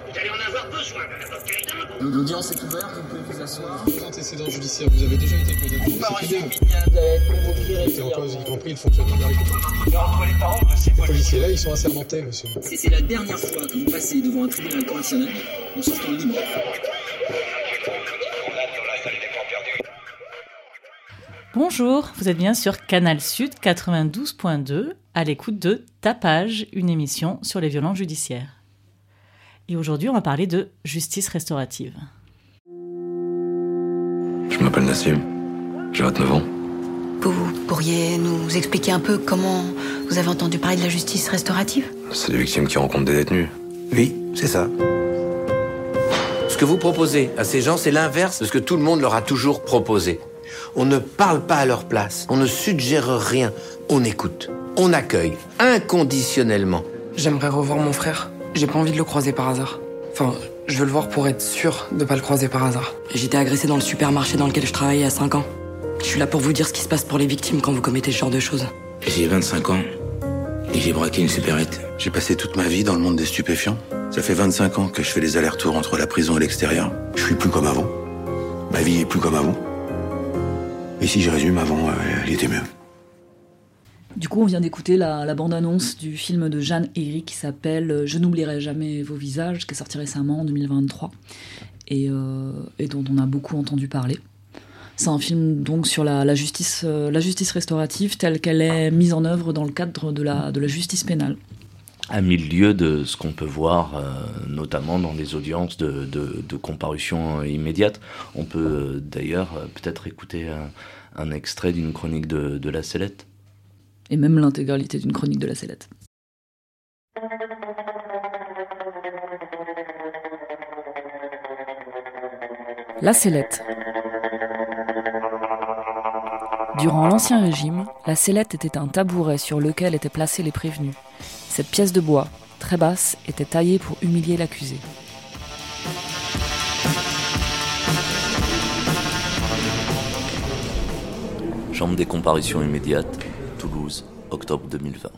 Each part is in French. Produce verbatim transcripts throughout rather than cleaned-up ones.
Vous allez en avoir besoin d'un avocat et d'un avocat. L'audience est ouverte, vous pouvez vous asseoir. Antécédent judiciaire, vous avez déjà été condamné. Vous parlez immédiat, vous allez être convoqué. C'est en cause, y compris le fonctionnement de la République. Entre les parents de ces Les policiers là, ils sont assermentés, monsieur. C'est, c'est la dernière fois que vous passez devant un tribunal correctionnel en sortant libre. Bonjour, vous êtes bien sur Canal Sud quatre-vingt-douze point deux, à l'écoute de Tapage, une émission sur les violences judiciaires. Et aujourd'hui, on va parler de justice restaurative. Je m'appelle Nassim, j'ai vingt-neuf ans. Vous pourriez nous expliquer un peu comment vous avez entendu parler de la justice restaurative ? C'est des victimes qui rencontrent des détenus. Oui, c'est ça. Ce que vous proposez à ces gens, c'est l'inverse de ce que tout le monde leur a toujours proposé. On ne parle pas à leur place, on ne suggère rien, on écoute, on accueille, inconditionnellement. J'aimerais revoir mon frère. J'ai pas envie de le croiser par hasard. Enfin, je veux le voir pour être sûr de pas le croiser par hasard. J'étais agressée dans le supermarché dans lequel je travaillais à cinq ans. Je suis là pour vous dire ce qui se passe pour les victimes quand vous commettez ce genre de choses. J'ai vingt-cinq ans et j'ai braqué une supérette. J'ai passé toute ma vie dans le monde des stupéfiants. Ça fait vingt-cinq ans que je fais les allers-retours entre la prison et l'extérieur. Je suis plus comme avant. Ma vie est plus comme avant. Et si je résume, avant, elle était mieux. Du coup, on vient d'écouter la, la bande-annonce du film de Jeanne Herry qui s'appelle « Je n'oublierai jamais vos visages », qui est sorti récemment en deux mille vingt-trois et, euh, et dont on a beaucoup entendu parler. C'est un film donc sur la, la, justice, euh, la justice restaurative telle qu'elle est mise en œuvre dans le cadre de la, de la justice pénale. À mille lieues de ce qu'on peut voir, euh, notamment dans les audiences de, de, de comparution immédiate. On peut euh, d'ailleurs euh, peut-être écouter un, un extrait d'une chronique de, de La Sellette. Et même l'intégralité d'une chronique de La Sellette. La Sellette. Durant l'Ancien Régime, la sellette était un tabouret sur lequel étaient placés les prévenus. Cette pièce de bois, très basse, était taillée pour humilier l'accusé. Chambre des comparutions immédiates, Toulouse, octobre deux mille vingt.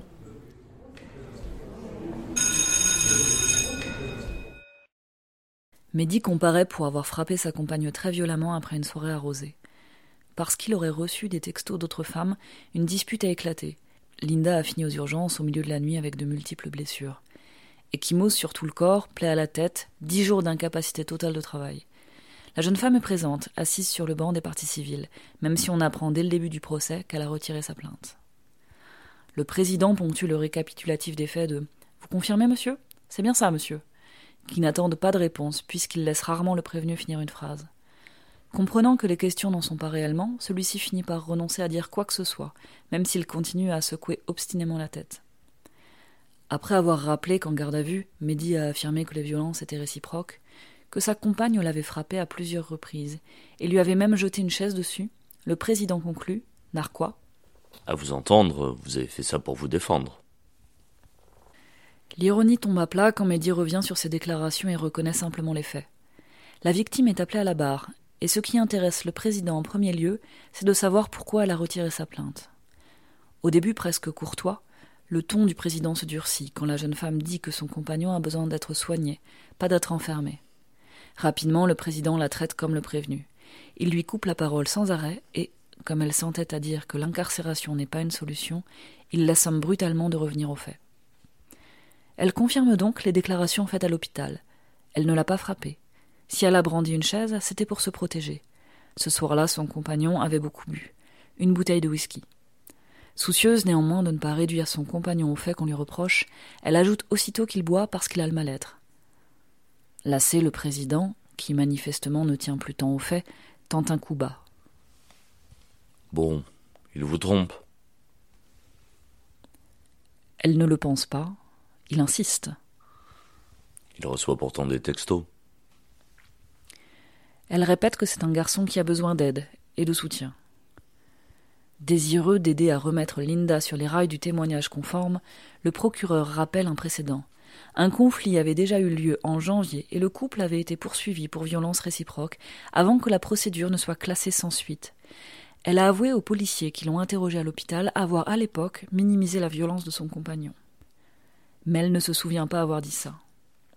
Mehdi comparaît pour avoir frappé sa compagne très violemment après une soirée arrosée. Parce qu'il aurait reçu des textos d'autres femmes, une dispute a éclaté. Linda a fini aux urgences au milieu de la nuit avec de multiples blessures. Ecchymose sur tout le corps, plaie à la tête, dix jours d'incapacité totale de travail. La jeune femme est présente, assise sur le banc des parties civiles, même si on apprend dès le début du procès qu'elle a retiré sa plainte. Le président ponctue le récapitulatif des faits de « Vous confirmez, monsieur ? C'est bien ça, monsieur ?» qui n'attendent pas de réponse, puisqu'il laisse rarement le prévenu finir une phrase. Comprenant que les questions n'en sont pas réellement, celui-ci finit par renoncer à dire quoi que ce soit, même s'il continue à secouer obstinément la tête. Après avoir rappelé qu'en garde à vue, Mehdi a affirmé que les violences étaient réciproques, que sa compagne l'avait frappé à plusieurs reprises, et lui avait même jeté une chaise dessus, le président conclut, narquois. À vous entendre, vous avez fait ça pour vous défendre. L'ironie tombe à plat quand Mehdi revient sur ses déclarations et reconnaît simplement les faits. La victime est appelée à la barre, et ce qui intéresse le président en premier lieu, c'est de savoir pourquoi elle a retiré sa plainte. Au début presque courtois, le ton du président se durcit quand la jeune femme dit que son compagnon a besoin d'être soigné, pas d'être enfermé. Rapidement, le président la traite comme le prévenu. Il lui coupe la parole sans arrêt et, comme elle s'entête à dire que l'incarcération n'est pas une solution, il la somme brutalement de revenir aux faits. Elle confirme donc les déclarations faites à l'hôpital. Elle ne l'a pas frappé. Si elle a brandi une chaise, c'était pour se protéger. Ce soir-là, son compagnon avait beaucoup bu. Une bouteille de whisky. Soucieuse néanmoins de ne pas réduire son compagnon au fait qu'on lui reproche, elle ajoute aussitôt qu'il boit parce qu'il a le mal-être. Lassé, le président, qui manifestement ne tient plus tant au fait, tente un coup bas. Bon, il vous trompe. Elle ne le pense pas. Il insiste. Il reçoit pourtant des textos. Elle répète que c'est un garçon qui a besoin d'aide et de soutien. Désireux d'aider à remettre Linda sur les rails du témoignage conforme, le procureur rappelle un précédent. Un conflit avait déjà eu lieu en janvier et le couple avait été poursuivi pour violence réciproque avant que la procédure ne soit classée sans suite. Elle a avoué aux policiers qui l'ont interrogée à l'hôpital avoir à l'époque minimisé la violence de son compagnon. Mais elle ne se souvient pas avoir dit ça.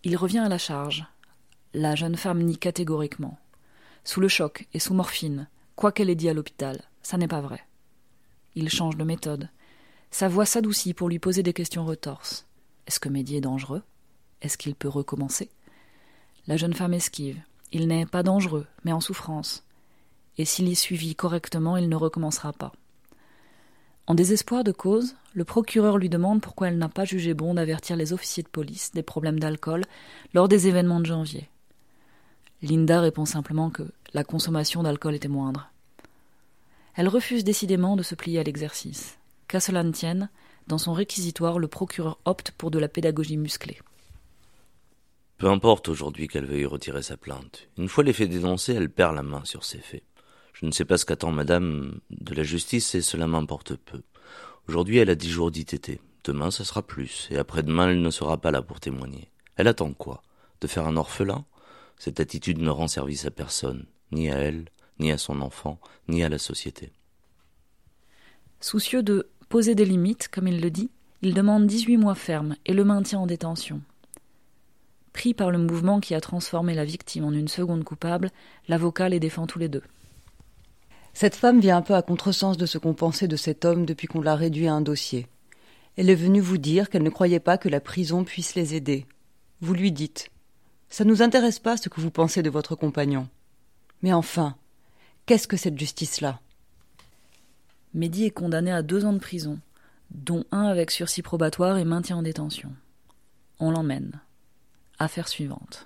Il revient à la charge. La jeune femme nie catégoriquement. Sous le choc et sous morphine, quoi qu'elle ait dit à l'hôpital, ça n'est pas vrai. Il change de méthode. Sa voix s'adoucit pour lui poser des questions retorses. Est-ce que Mehdi est dangereux ? Est-ce qu'il peut recommencer ? La jeune femme esquive. Il n'est pas dangereux, mais en souffrance. Et s'il est suivi correctement, il ne recommencera pas. En désespoir de cause, le procureur lui demande pourquoi elle n'a pas jugé bon d'avertir les officiers de police des problèmes d'alcool lors des événements de janvier. Linda répond simplement que la consommation d'alcool était moindre. Elle refuse décidément de se plier à l'exercice. Qu'à cela ne tienne, dans son réquisitoire, le procureur opte pour de la pédagogie musclée. Peu importe aujourd'hui qu'elle veuille retirer sa plainte. Une fois les faits dénoncés, elle perd la main sur ces faits. Je ne sais pas ce qu'attend madame de la justice et cela m'importe peu. Aujourd'hui, elle a dix jours d'I T T. Demain, ce sera plus. Et après-demain, elle ne sera pas là pour témoigner. Elle attend quoi ? De faire un orphelin ? Cette attitude ne rend service à personne, ni à elle, ni à son enfant, ni à la société. Soucieux de poser des limites, comme il le dit, il demande dix-huit mois fermes et le maintien en détention. Pris par le mouvement qui a transformé la victime en une seconde coupable, l'avocat les défend tous les deux. Cette femme vient un peu à contresens de ce qu'on pensait de cet homme depuis qu'on l'a réduit à un dossier. Elle est venue vous dire qu'elle ne croyait pas que la prison puisse les aider. Vous lui dites « Ça ne nous intéresse pas ce que vous pensez de votre compagnon. » Mais enfin, qu'est-ce que cette justice-là ? Mehdi est condamné à deux ans de prison, dont un avec sursis probatoire et maintien en détention. On l'emmène. Affaire suivante.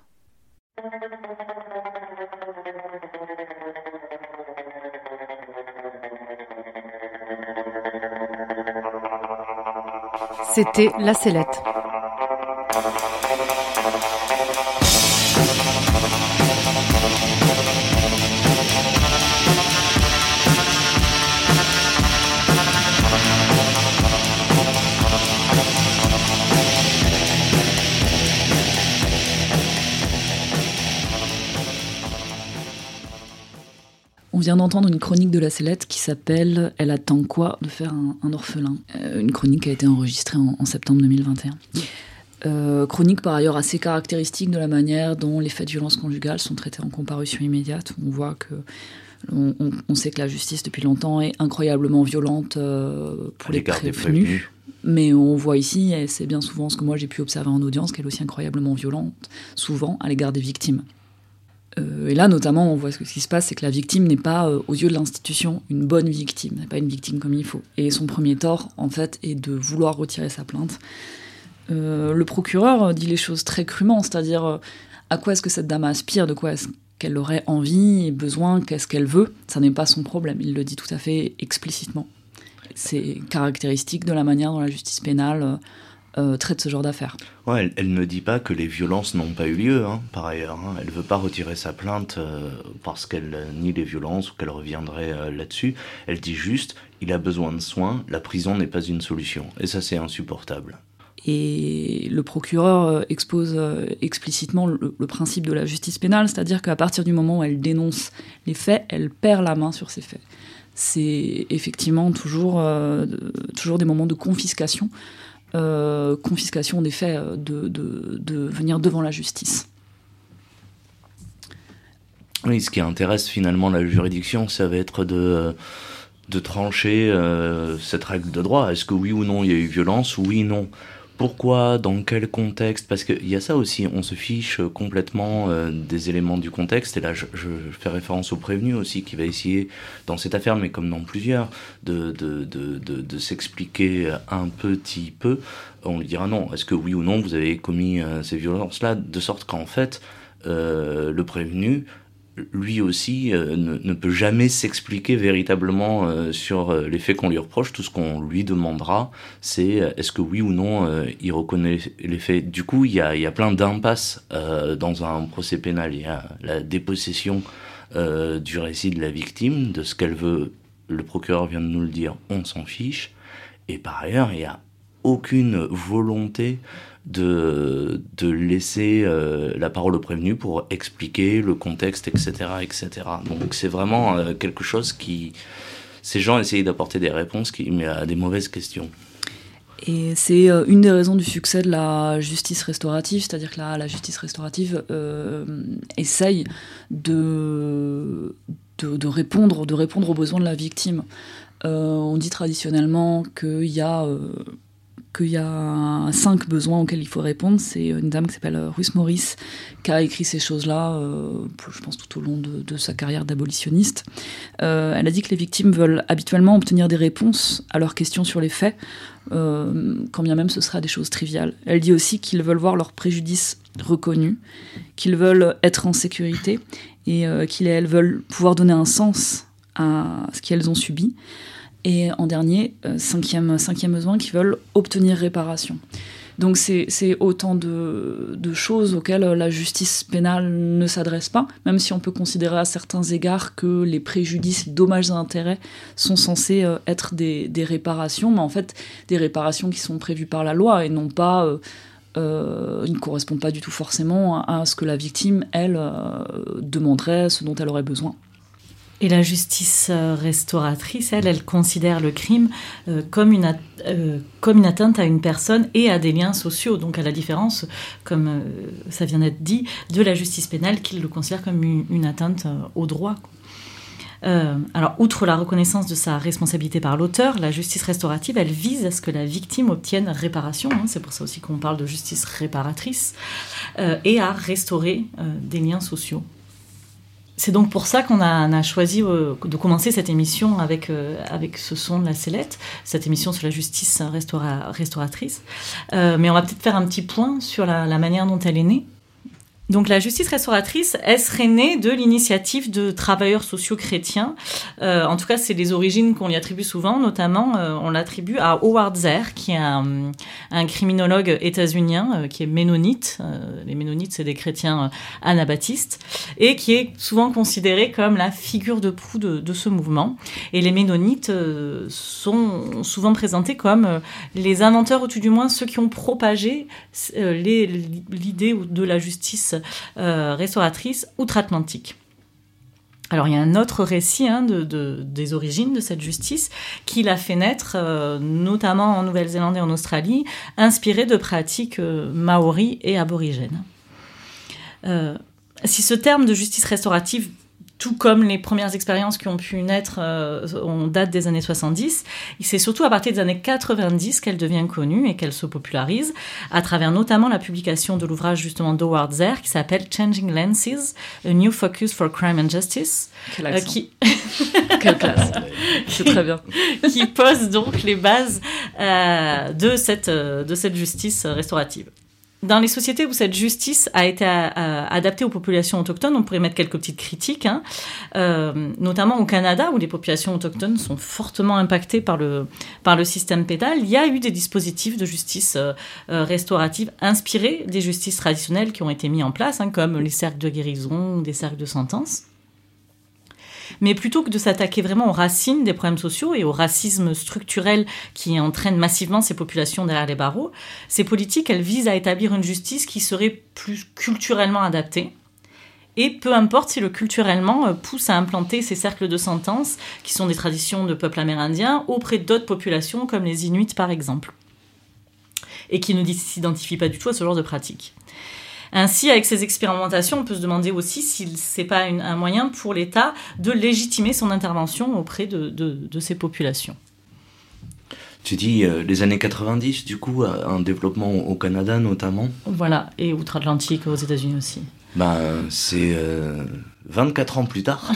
C'était La Sellette. On vient d'entendre une chronique de La Sellette qui s'appelle « Elle attend quoi de faire un, un orphelin ?» euh, Une chronique qui a été enregistrée en, en septembre deux mille vingt et un. Euh, chronique par ailleurs assez caractéristique de la manière dont les faits de violence conjugale sont traités en comparution immédiate. On voit que on, on, on sait que la justice depuis longtemps est incroyablement violente euh, pour les prévenus, prévenus. Mais on voit ici, et c'est bien souvent ce que moi j'ai pu observer en audience, qu'elle est aussi incroyablement violente, souvent à l'égard des victimes. Euh, et là, notamment, on voit ce qui se passe, c'est que la victime n'est pas, euh, aux yeux de l'institution, une bonne victime, n'est pas une victime comme il faut. Et son premier tort, en fait, est de vouloir retirer sa plainte. Euh, le procureur dit les choses très crûment, c'est-à-dire euh, à quoi est-ce que cette dame aspire, de quoi est-ce qu'elle aurait envie, besoin, qu'est-ce qu'elle veut, ça n'est pas son problème, il le dit tout à fait explicitement. C'est caractéristique de la manière dont la justice pénale euh, traite ce genre d'affaires. Ouais, elle, elle ne dit pas que les violences n'ont pas eu lieu, hein, par ailleurs. Hein. Elle ne veut pas retirer sa plainte euh, parce qu'elle euh, nie les violences ou qu'elle reviendrait euh, là-dessus. Elle dit juste, il a besoin de soins, la prison n'est pas une solution. Et ça, c'est insupportable. Et le procureur expose explicitement le, le principe de la justice pénale, c'est-à-dire qu'à partir du moment où elle dénonce les faits, elle perd la main sur ces faits. C'est effectivement toujours, euh, toujours des moments de confiscation, euh, confiscation des faits, de, de, de venir devant la justice. Oui, ce qui intéresse finalement la juridiction, ça va être de... de trancher euh, cette règle de droit. Est-ce que oui ou non il y a eu violence ? Oui, non. Pourquoi ? Dans quel contexte ? Parce qu'il y a ça aussi, on se fiche complètement euh, des éléments du contexte, et là je, je fais référence au prévenu aussi, qui va essayer, dans cette affaire, mais comme dans plusieurs, de, de, de, de, de s'expliquer un petit peu. On lui dira non, est-ce que oui ou non vous avez commis euh, ces violences-là, de sorte qu'en fait, euh, le prévenu, lui aussi euh, ne, ne peut jamais s'expliquer véritablement euh, sur euh, les faits qu'on lui reproche. Tout ce qu'on lui demandera, c'est euh, est-ce que oui ou non euh, il reconnaît les faits. Du coup, il y a, y a plein d'impasses euh, dans un procès pénal. Il y a la dépossession euh, du récit de la victime, de ce qu'elle veut. Le procureur vient de nous le dire, on s'en fiche. Et par ailleurs, il n'y a aucune volonté de, de laisser euh, la parole au prévenu pour expliquer le contexte, et cetera, et cetera. Donc c'est vraiment euh, quelque chose qui... Ces gens essayent d'apporter des réponses qui, mais à des mauvaises questions. Et c'est une des raisons du succès de la justice restaurative, c'est-à-dire que la, la justice restaurative euh, essaye de, de, de, répondre, de répondre aux besoins de la victime. Euh, on dit traditionnellement qu'il y a... Euh, qu'il y a cinq besoins auxquels il faut répondre. C'est une dame qui s'appelle Ruth Morris qui a écrit ces choses-là, euh, je pense tout au long de, de sa carrière d'abolitionniste. Euh, elle a dit que les victimes veulent habituellement obtenir des réponses à leurs questions sur les faits, euh, quand bien même ce sera des choses triviales. Elle dit aussi qu'ils veulent voir leurs préjudices reconnus, qu'ils veulent être en sécurité et euh, qu'ils elles veulent pouvoir donner un sens à ce qu'elles ont subi. Et en dernier, euh, cinquième, cinquième besoin, qui veulent obtenir réparation. Donc c'est, c'est autant de, de choses auxquelles la justice pénale ne s'adresse pas, même si on peut considérer à certains égards que les préjudices, les dommages et intérêts sont censés euh, être des, des réparations, mais en fait des réparations qui sont prévues par la loi et non pas... Euh, euh, ne correspondent pas du tout forcément à, à ce que la victime, elle, euh, demanderait, ce dont elle aurait besoin. Et la justice restauratrice, elle, elle considère le crime euh, comme, une at- euh, comme une atteinte à une personne et à des liens sociaux. Donc à la différence, comme euh, ça vient d'être dit, de la justice pénale qui le considère comme une, une atteinte euh, au droit. Euh, alors, outre la reconnaissance de sa responsabilité par l'auteur, la justice restaurative, elle vise à ce que la victime obtienne réparation, hein, c'est pour ça aussi qu'on parle de justice réparatrice, euh, et à restaurer euh, des liens sociaux. C'est donc pour ça qu'on a, on a choisi euh, de commencer cette émission avec, euh, avec ce son de la sellette, cette émission sur la justice restaura- restauratrice. Euh, mais on va peut-être faire un petit point sur la, la manière dont elle est née. Donc la justice restauratrice, elle serait née de l'initiative de travailleurs sociaux chrétiens. Euh, en tout cas, c'est les origines qu'on y attribue souvent, notamment euh, on l'attribue à Howard Zehr, qui est un, un criminologue états-unien, euh, qui est ménonite. Euh, les ménonites, c'est des chrétiens euh, anabaptistes, et qui est souvent considéré comme la figure de proue de, de ce mouvement. Et les ménonites euh, sont souvent présentés comme euh, les inventeurs, ou tout du moins ceux qui ont propagé euh, les, l'idée de la justice Euh, restauratrice outre-Atlantique. Alors il y a un autre récit hein, de, de, des origines de cette justice qui l'a fait naître, euh, notamment en Nouvelle-Zélande et en Australie, inspiré de pratiques euh, maoris et aborigènes. Euh, si ce terme de justice restaurative, tout comme les premières expériences qui ont pu naître, euh, on date des années soixante-dix. C'est surtout à partir des années quatre-vingt-dix qu'elle devient connue et qu'elle se popularise, à travers notamment la publication de l'ouvrage justement d'Howard Zehr qui s'appelle Changing Lenses, A New Focus for Crime and Justice. Quel accent. Euh, qui... Quelle classe. C'est très bien. Qui pose donc les bases euh, de, cette, euh, de cette justice restaurative. Dans les sociétés où cette justice a été à, à, adaptée aux populations autochtones, on pourrait mettre quelques petites critiques, hein, euh, notamment au Canada, où les populations autochtones sont fortement impactées par le, par le système pénal. Il y a eu des dispositifs de justice euh, euh, restaurative inspirés des justices traditionnelles qui ont été mis en place, hein, comme les cercles de guérison ou des cercles de sentence. Mais plutôt que de s'attaquer vraiment aux racines des problèmes sociaux et au racisme structurel qui entraîne massivement ces populations derrière les barreaux, ces politiques, elles visent à établir une justice qui serait plus culturellement adaptée. Et peu importe si le culturellement pousse à implanter ces cercles de sentence, qui sont des traditions de peuples amérindiens, auprès d'autres populations comme les Inuits par exemple, et qui ne s'identifient pas du tout à ce genre de pratiques. Ainsi, avec ces expérimentations, on peut se demander aussi si ce n'est pas une, un moyen pour l'État de légitimer son intervention auprès de, de, de ces populations. Tu dis euh, les années quatre-vingt-dix, du coup, euh, un développement au Canada notamment. Voilà, et outre-Atlantique aux États-Unis aussi. Ben, c'est euh, vingt-quatre ans plus tard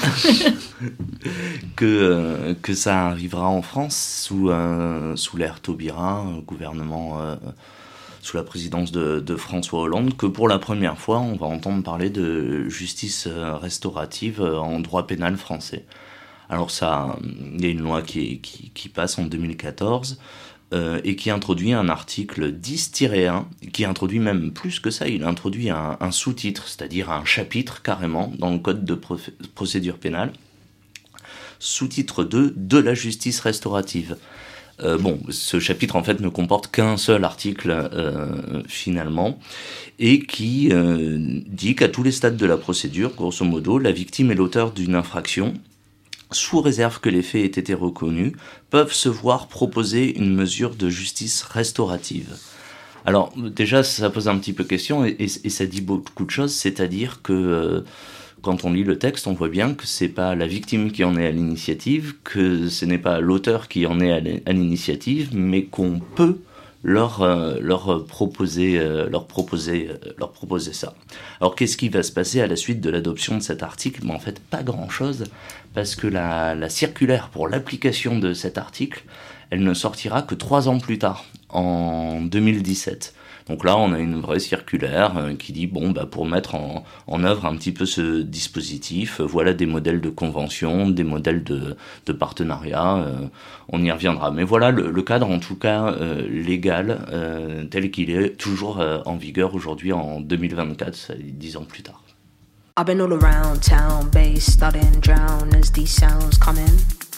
que, euh, que ça arrivera en France sous, euh, sous l'ère Taubira, gouvernement... Euh, sous la présidence de, de François Hollande, que pour la première fois, on va entendre parler de justice restaurative en droit pénal français. Alors ça, il y a une loi qui, qui, qui passe en deux mille quatorze euh, et qui introduit un article dix tiret un, qui introduit même plus que ça, il introduit un, un sous-titre, c'est-à-dire un chapitre carrément dans le code de pro- procédure pénale, sous-titre deux, de la justice restaurative. Euh, bon, ce chapitre en fait ne comporte qu'un seul article euh, finalement, et qui euh, dit qu'à tous les stades de la procédure, grosso modo, la victime est l'auteur d'une infraction sous réserve que les faits aient été reconnus, peuvent se voir proposer une mesure de justice restaurative. Alors déjà, ça pose un petit peu question et, et, et ça dit beaucoup de choses, c'est-à-dire que euh, quand on lit le texte, on voit bien que c'est pas la victime qui en est à l'initiative, que ce n'est pas l'auteur qui en est à l'initiative, mais qu'on peut leur euh, leur proposer euh, leur proposer euh, leur proposer ça. Alors qu'est-ce qui va se passer à la suite de l'adoption de cet article? Ben, en fait, pas grand-chose, parce que la la circulaire pour l'application de cet article, elle ne sortira que trois ans plus tard, en deux mille dix-sept. Donc là, on a une vraie circulaire euh, qui dit, bon, bah, pour mettre en, en œuvre un petit peu ce dispositif, euh, voilà des modèles de convention, des modèles de, de partenariat, euh, on y reviendra. Mais voilà le, le cadre, en tout cas, euh, légal, euh, tel qu'il est toujours euh, en vigueur aujourd'hui en deux mille vingt-quatre, ça, dix ans plus tard. I've been all around town, bass studying, drown as these sounds come in.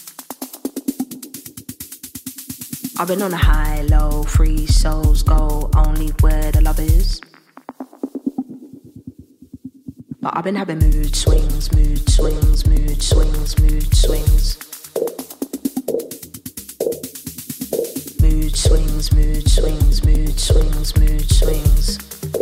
I've been on a high, low, free souls go only where the love is. But I've been having mood swings, mood swings, mood swings, mood swings. Mood swings, mood swings, mood swings, mood swings.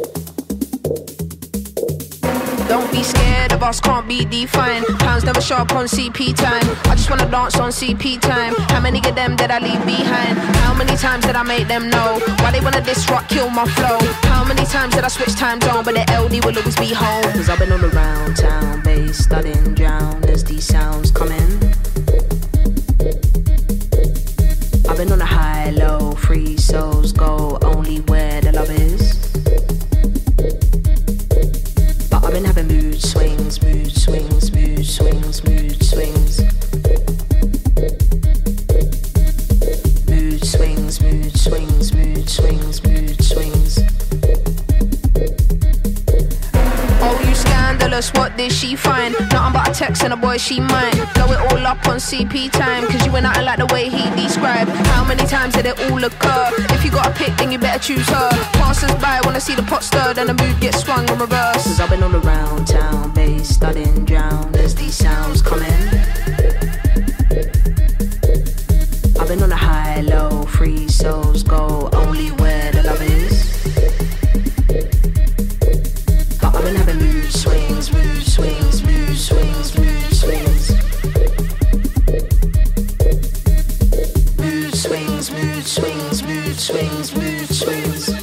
Don't be scared of us, can't be defined. Pounds never show up on C P time. I just wanna dance on C P time. How many of them did I leave behind? How many times did I make them know why they wanna disrupt, kill my flow? How many times did I switch time zone, but the L D will always be home? Cause I've been all around town, bass studying, drown as these sounds come in. I've been on a high, low, free souls go only where the love is. I've been having mood swings, mood swings, mood swings, mood swings. Mood swings, mood swings, mood swings, mood swings. Oh, you scandalous, what did she find? Nothing but a text and a boy she mine. Blow it all up on C P time, cause you ain't nothing like the way he described. How many times did it all occur? If you got a pick, then you better choose her. Passers by wanna see the pot stirred and the mood gets swung in reverse. Cause I've been all around town, bass studying, drown as these sounds come in. I've been on a high, low, free souls go only where the love is. But I've been having mood swings, mood swings, mood swings, mood swings. Mood swings, mood swings, mood swings, mood swings.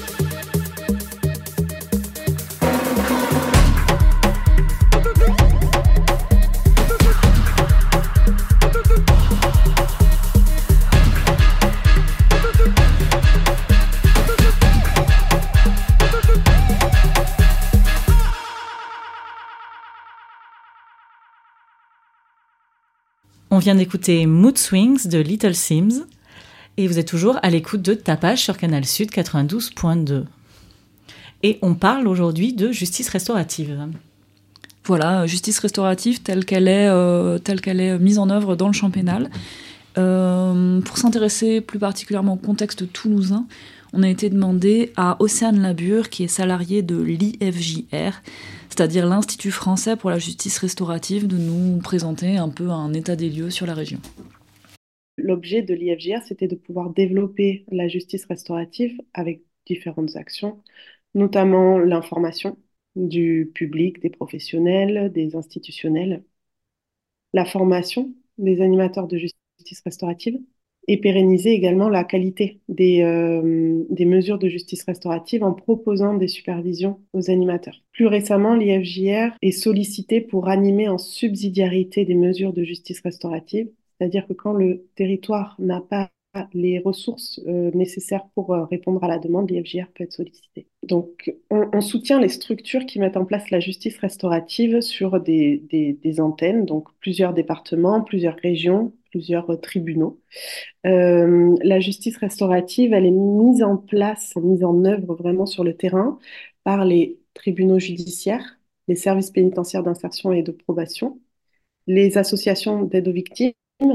On vient d'écouter Mood Swings de Little Sims et vous êtes toujours à l'écoute de Tapage sur Canal Sud quatre-vingt-douze point deux. Et on parle aujourd'hui de justice restaurative. Voilà, justice restaurative telle qu'elle est, euh, telle qu'elle est mise en œuvre dans le champ pénal. Euh, pour s'intéresser plus particulièrement au contexte toulousain, on a été demandé à Océane Labure, qui est salariée de l'I F J R, c'est-à-dire l'Institut français pour la justice restaurative, de nous présenter un peu un état des lieux sur la région. L'objet de l'I F J R, c'était de pouvoir développer la justice restaurative avec différentes actions, notamment l'information du public, des professionnels, des institutionnels, la formation des animateurs de justice restaurative et pérenniser également la qualité des, euh, des mesures de justice restaurative en proposant des supervisions aux animateurs. Plus récemment, l'I F J R est sollicité pour animer en subsidiarité des mesures de justice restaurative, c'est-à-dire que quand le territoire n'a pas les ressources euh, nécessaires pour euh, répondre à la demande, l'I F J R peut être sollicité. Donc, on, on soutient les structures qui mettent en place la justice restaurative sur des, des, des antennes, donc plusieurs départements, plusieurs régions, plusieurs euh, tribunaux. Euh, la justice restaurative, elle est mise en place, mise en œuvre vraiment sur le terrain par les tribunaux judiciaires, les services pénitentiaires d'insertion et de probation, les associations d'aide aux victimes,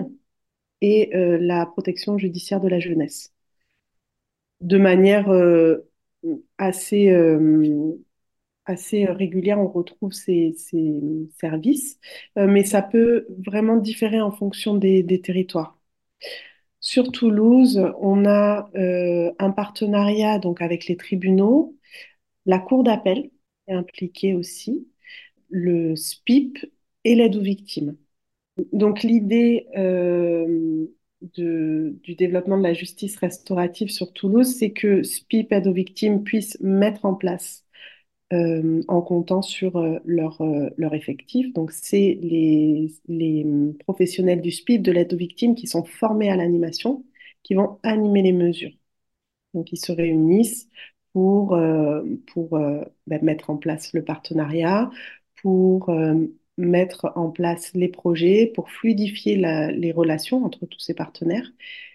et euh, la protection judiciaire de la jeunesse. De manière euh, assez, euh, assez régulière, on retrouve ces, ces services, euh, mais ça peut vraiment différer en fonction des, des territoires. Sur Toulouse, on a euh, un partenariat donc avec les tribunaux, la cour d'appel est impliquée aussi, le S P I P et l'aide aux victimes. Donc l'idée euh, de- du développement de la justice restaurative sur Toulouse, c'est que S P I P, aide aux victimes, puissent mettre en place euh, en comptant sur euh, leur, euh, leur effectif. Donc, c'est les, les professionnels du S P I P, de l'aide aux victimes, qui sont formés à l'animation, qui vont animer les mesures. Donc, ils se réunissent pour, euh, pour euh, ben, mettre en place le partenariat, pour euh, mettre en place les projets, pour fluidifier la- les relations entre tous ces partenaires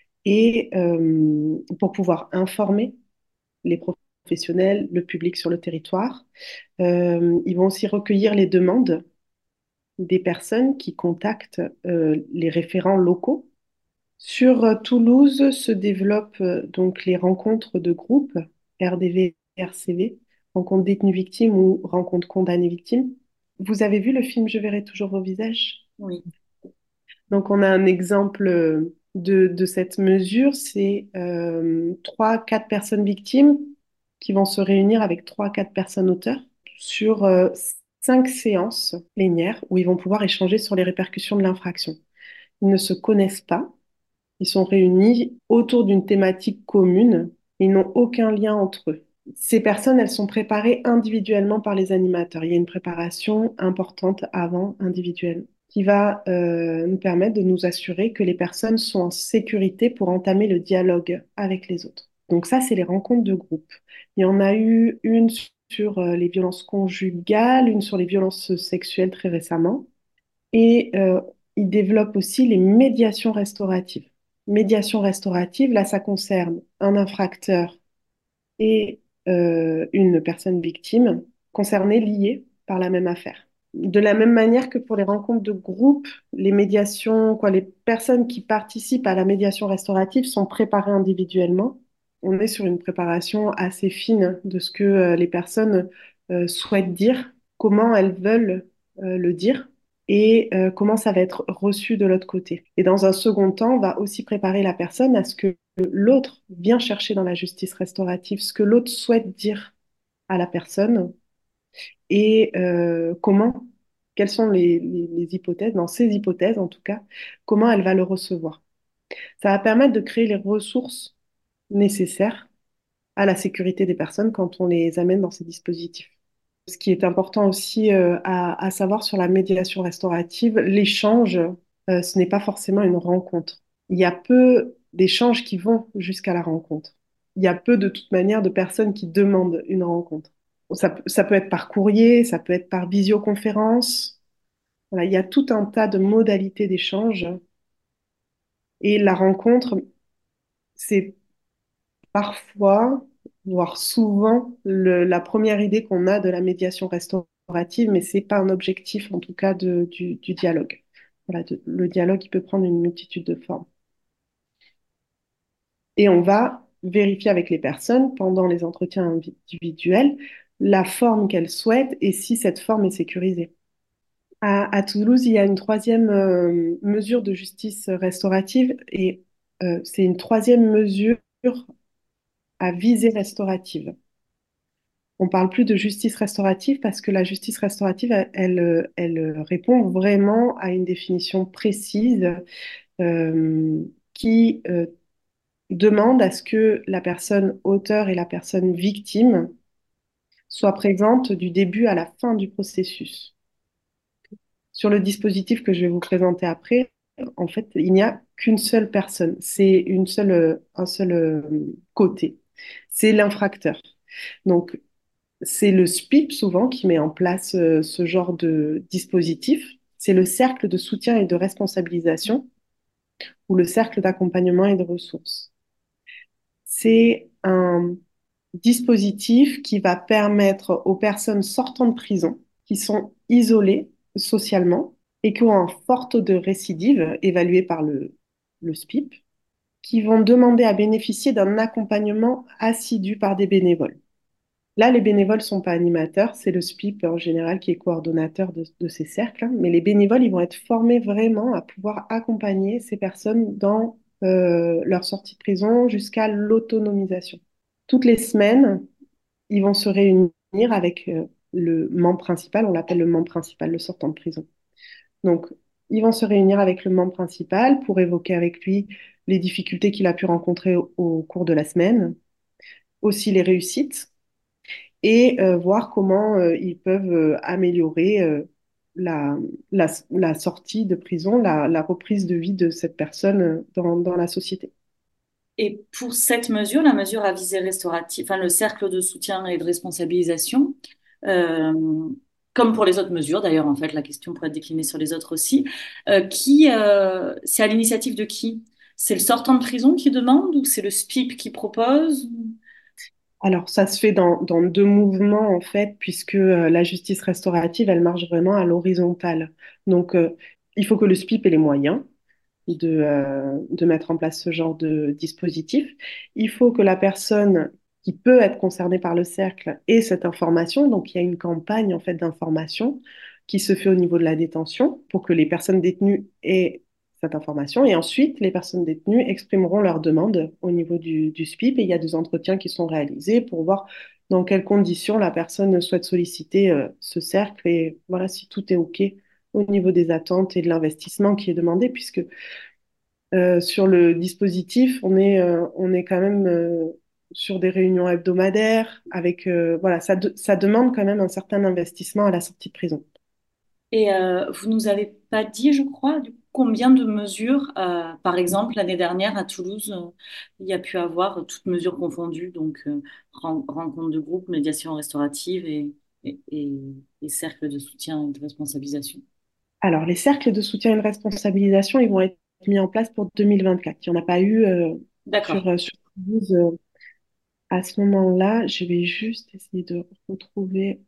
et euh, pour pouvoir informer les professionnels, le public sur le territoire. Euh, ils vont aussi recueillir les demandes des personnes qui contactent euh, les référents locaux. Sur euh, Toulouse se développent euh, donc les rencontres de groupe, R D V, R C V, rencontres détenues victimes ou rencontres condamnées victimes. Vous avez vu le film Je verrai toujours vos visages? Oui. Donc, on a un exemple euh, de, de cette mesure, c'est euh, trois, quatre personnes victimes qui vont se réunir avec trois, quatre personnes auteurs sur euh, cinq séances plénières où ils vont pouvoir échanger sur les répercussions de l'infraction. Ils ne se connaissent pas, ils sont réunis autour d'une thématique commune, ils n'ont aucun lien entre eux. Ces personnes, elles sont préparées individuellement par les animateurs. Il y a une préparation importante avant individuelle qui va euh, nous permettre de nous assurer que les personnes sont en sécurité pour entamer le dialogue avec les autres. Donc ça, c'est les rencontres de groupe. Il y en a eu une sur euh, les violences conjugales, une sur les violences sexuelles très récemment. Et euh, il développe aussi les médiations restauratives. Médiation restaurative, là, ça concerne un infracteur et euh, une personne victime concernée, liée par la même affaire. De la même manière que pour les rencontres de groupe, les médiations, quoi, les personnes qui participent à la médiation restaurative sont préparées individuellement. On est sur une préparation assez fine de ce que euh, les personnes euh, souhaitent dire, comment elles veulent euh, le dire et euh, comment ça va être reçu de l'autre côté. Et dans un second temps, on va aussi préparer la personne à ce que l'autre vient chercher dans la justice restaurative, ce que l'autre souhaite dire à la personne et euh, comment, quelles sont les, les- les hypothèses, dans ces hypothèses en tout cas, comment elle va le recevoir. Ça va permettre de créer les ressources nécessaires à la sécurité des personnes quand on les amène dans ces dispositifs. Ce qui est important aussi euh, à, à savoir sur la médiation restaurative, l'échange, euh, ce n'est pas forcément une rencontre. Il y a peu d'échanges qui vont jusqu'à la rencontre. Il y a peu de toute manière de personnes qui demandent une rencontre. Ça, peut- ça peut être par courrier, ça peut être par visioconférence. Voilà, il y a tout un tas de modalités d'échange. Et la rencontre, c'est parfois, voire souvent, le- la première idée qu'on a de la médiation restaurative, mais c'est pas un objectif, en tout cas, de- du, du dialogue. Voilà, de- le dialogue, il peut prendre une multitude de formes. Et on va vérifier avec les personnes, pendant les entretiens individuels, la forme qu'elles souhaitent et si cette forme est sécurisée. À, à Toulouse, il y a une troisième euh, mesure de justice restaurative et euh, c'est une troisième mesure à visée restaurative. On parle plus de justice restaurative parce que la justice restaurative, elle, elle, elle répond vraiment à une définition précise euh, qui euh, demande à ce que la personne auteur et la personne victime soient présentes du début à la fin du processus. Sur le dispositif que je vais vous présenter après, en fait, il n'y a qu'une seule personne. C'est une seule, un seul euh, côté. C'est l'infracteur. Donc, c'est le S P I P souvent qui met en place euh, ce genre de dispositif. C'est le cercle de soutien et de responsabilisation ou le cercle d'accompagnement et de ressources. C'est un dispositif qui va permettre aux personnes sortant de prison, qui sont isolées socialement et qui ont un fort taux de récidive évalué par le, le S P I P, qui vont demander à bénéficier d'un accompagnement assidu par des bénévoles. Là, les bénévoles sont pas animateurs, c'est le S P I P en général qui est coordonnateur de, de ces cercles, hein. Mais les bénévoles, ils vont être formés vraiment à pouvoir accompagner ces personnes dans euh, leur sortie de prison jusqu'à l'autonomisation. Toutes les semaines, ils vont se réunir avec euh, le membre principal, on l'appelle le membre principal, le sortant de prison. Donc, ils vont se réunir avec le membre principal pour évoquer avec lui les difficultés qu'il a pu rencontrer au, au cours de la semaine, aussi les réussites, et euh, voir comment euh, ils peuvent euh, améliorer euh, la, la, la sortie de prison, la, la reprise de vie de cette personne euh, dans, dans la société. Et pour cette mesure, la mesure à visée restaurative, enfin le cercle de soutien et de responsabilisation, euh, comme pour les autres mesures, d'ailleurs, en fait, la question pourrait être déclinée sur les autres aussi, euh, qui, euh, c'est à l'initiative de qui? C'est le sortant de prison qui demande ou c'est le S P I P qui propose? Alors, ça se fait dans, dans deux mouvements, en fait, puisque euh, la justice restaurative, elle marche vraiment à l'horizontale. Donc, euh, il faut que le S P I P ait les moyens de, euh, de mettre en place ce genre de dispositif. Il faut que la personne qui peut être concernée par le cercle ait cette information. Donc, il y a une campagne, en fait, d'information qui se fait au niveau de la détention pour que les personnes détenues aient cette information. Et ensuite, les personnes détenues exprimeront leurs demandes au niveau du, du S P I P. Et il y a des entretiens qui sont réalisés pour voir dans quelles conditions la personne souhaite solliciter euh, ce cercle et voilà si tout est OK au niveau des attentes et de l'investissement qui est demandé, puisque euh, sur le dispositif, on est, euh, on est quand même euh, sur des réunions hebdomadaires avec, euh, voilà, ça, de- ça demande quand même un certain investissement à la sortie de prison. Et euh, vous nous avez pas dit, je crois, du coup, combien de mesures, euh, par exemple, l'année dernière à Toulouse, euh, il y a pu avoir, euh, toutes mesures confondues, donc euh, ren- rencontres de groupe, médiation restaurative et, et, et, et cercle de soutien et de responsabilisation. Alors, les cercles de soutien et de responsabilisation, ils vont être mis en place pour deux mille vingt-quatre. Il n'y en a pas eu euh, D'accord. sur, euh, sur Toulouse euh, à ce moment-là. Je vais juste essayer de retrouver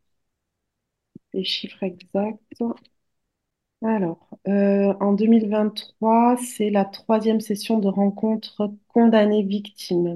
les chiffres exacts. Alors, euh, en deux mille vingt-trois, c'est la troisième session de rencontre condamnées victimes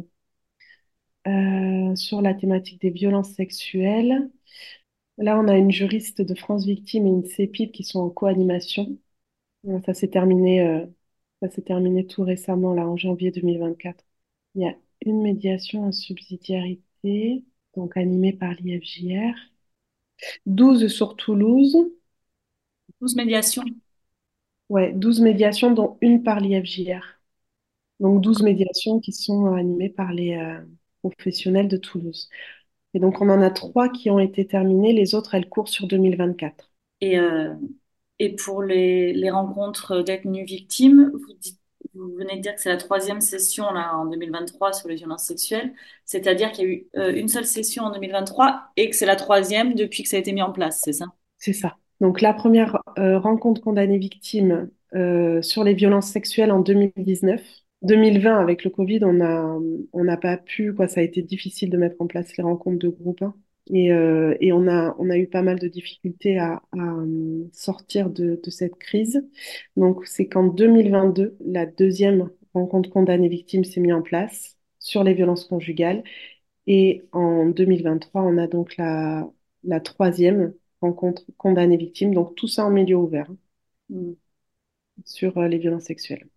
euh, sur la thématique des violences sexuelles. Là, on a une juriste de France Victime et une C P I P qui sont en co-animation. Euh, Ça s'est terminé, euh, ça s'est terminé tout récemment, là, en janvier deux mille vingt-quatre. Il y a une médiation en subsidiarité, donc animée par l'I F J R. douze sur Toulouse. douze médiations. Ouais, douze médiations, dont une par l'I F J R. Donc douze médiations qui sont euh, animées par les euh, professionnels de Toulouse. Et donc on en a trois qui ont été terminées, les autres elles courent sur deux mille vingt-quatre. Et, euh, et pour les, les rencontres détenues victimes, vous dites, vous venez de dire que c'est la troisième session là, en deux mille vingt-trois sur les violences sexuelles, c'est-à-dire qu'il y a eu euh, une seule session en deux mille vingt-trois et que c'est la troisième depuis que ça a été mis en place, c'est ça? C'est ça. Donc la première euh, rencontre condamnée victime euh, sur les violences sexuelles en deux mille dix-neuf. deux mille vingt, avec le Covid, on a, on n'a pas pu, quoi, ça a été difficile de mettre en place les rencontres de groupe, hein. Et, euh, et on a, on a eu pas mal de difficultés à, à, euh, sortir de, de cette crise. Donc c'est qu'en deux mille vingt-deux, la deuxième rencontre condamnée victime s'est mise en place sur les violences conjugales. Et en deux mille vingt-trois, on a donc la, la troisième rencontre condamnée victime. Donc tout ça en milieu ouvert, hein, Mm. sur euh, les violences sexuelles.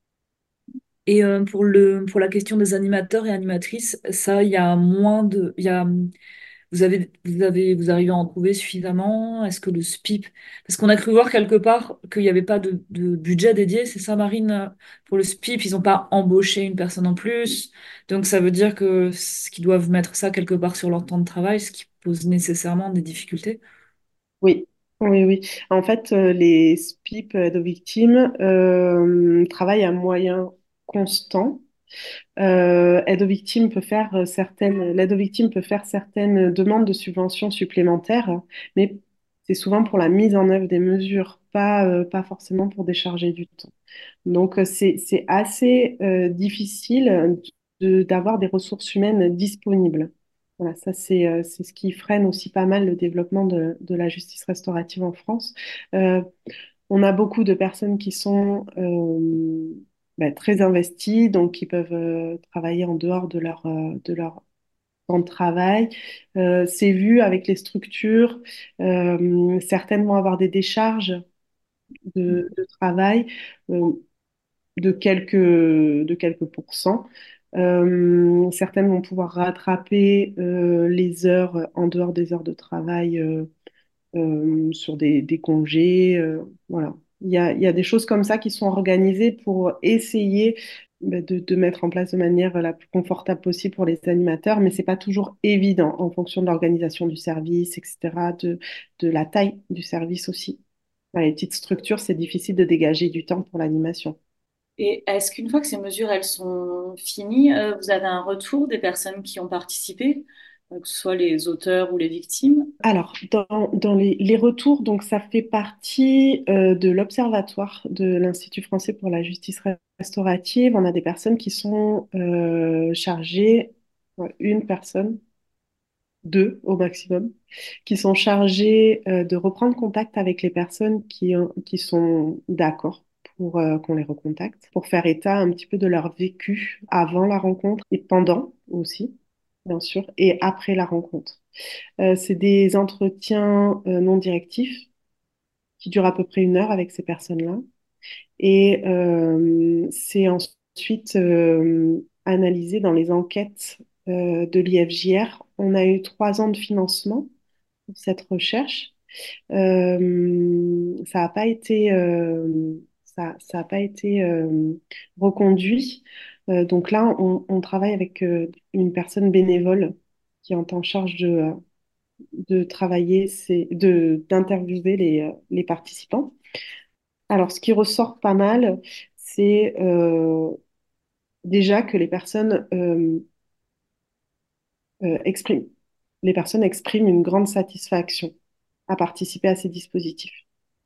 Et euh, pour le, pour la question des animateurs et animatrices, ça, il y a moins de, il y a, vous avez, vous avez, vous arrivez à en trouver suffisamment? Est-ce que le S P I P, parce qu'on a cru voir quelque part qu'il n'y avait pas de, de budget dédié, c'est ça, Marine, pour le S P I P, ils n'ont pas embauché une personne en plus, donc ça veut dire que ce qu'ils doivent mettre ça quelque part sur leur temps de travail, ce qui pose nécessairement des difficultés. Oui, oui, oui. En fait, euh, les S P I P aide aux victimes euh, travaillent à moyens constants. Euh, aide aux victimes peut faire euh, certaines, l'aide aux victimes peut faire certaines demandes de subventions supplémentaires, mais c'est souvent pour la mise en œuvre des mesures, pas, euh, pas forcément pour décharger du temps. Donc, euh, c'est, c'est assez euh, difficile de- d'avoir des ressources humaines disponibles. Voilà, ça, c'est euh, c'est ce qui freine aussi pas mal le développement de, de la justice restaurative en France. Euh, on a beaucoup de personnes qui sont euh, bah, très investies, donc qui peuvent euh, travailler en dehors de leur, euh, de leur temps de travail. Euh, c'est vu avec les structures. Euh, certaines vont avoir des décharges de, de travail euh, de quelques, de quelques pourcents. Euh, certaines vont pouvoir rattraper euh, les heures en dehors des heures de travail euh, euh, sur des, des congés. Euh, voilà. Il y a, il y a des choses comme ça qui sont organisées pour essayer bah, de, de mettre en place de manière la plus confortable possible pour les animateurs, mais c'est pas toujours évident en fonction de l'organisation du service, et cetera, de, de la taille du service aussi. Dans les petites structures, c'est difficile de dégager du temps pour l'animation. Et est-ce qu'une fois que ces mesures elles sont finies, euh, vous avez un retour des personnes qui ont participé, euh, que ce soit les auteurs ou les victimes? Alors, dans, dans les, les retours, donc ça fait partie euh, de l'Observatoire de l'Institut français pour la justice restaurative. On a des personnes qui sont euh, chargées, ouais, une personne, deux au maximum, qui sont chargées euh, de reprendre contact avec les personnes qui, ont- qui sont d'accord pour euh, qu'on les recontacte, pour faire état un petit peu de leur vécu avant la rencontre et pendant aussi, bien sûr, et après la rencontre. Euh, c'est des entretiens euh, non directifs qui durent à peu près une heure avec ces personnes-là. Et euh, c'est ensuite euh, analysé dans les enquêtes euh, de l'I F J R. On a eu trois ans de financement pour cette recherche. Euh, ça n'a pas été, euh, ça, ça a pas été euh, reconduit. Euh, donc là, on, on travaille avec euh, une personne bénévole qui est en charge de, euh, de travailler, c'est de d'interviewer les, euh, les participants. Alors, ce qui ressort pas mal, c'est euh, déjà que les personnes euh, euh, expriment, les personnes expriment une grande satisfaction à participer à ces dispositifs.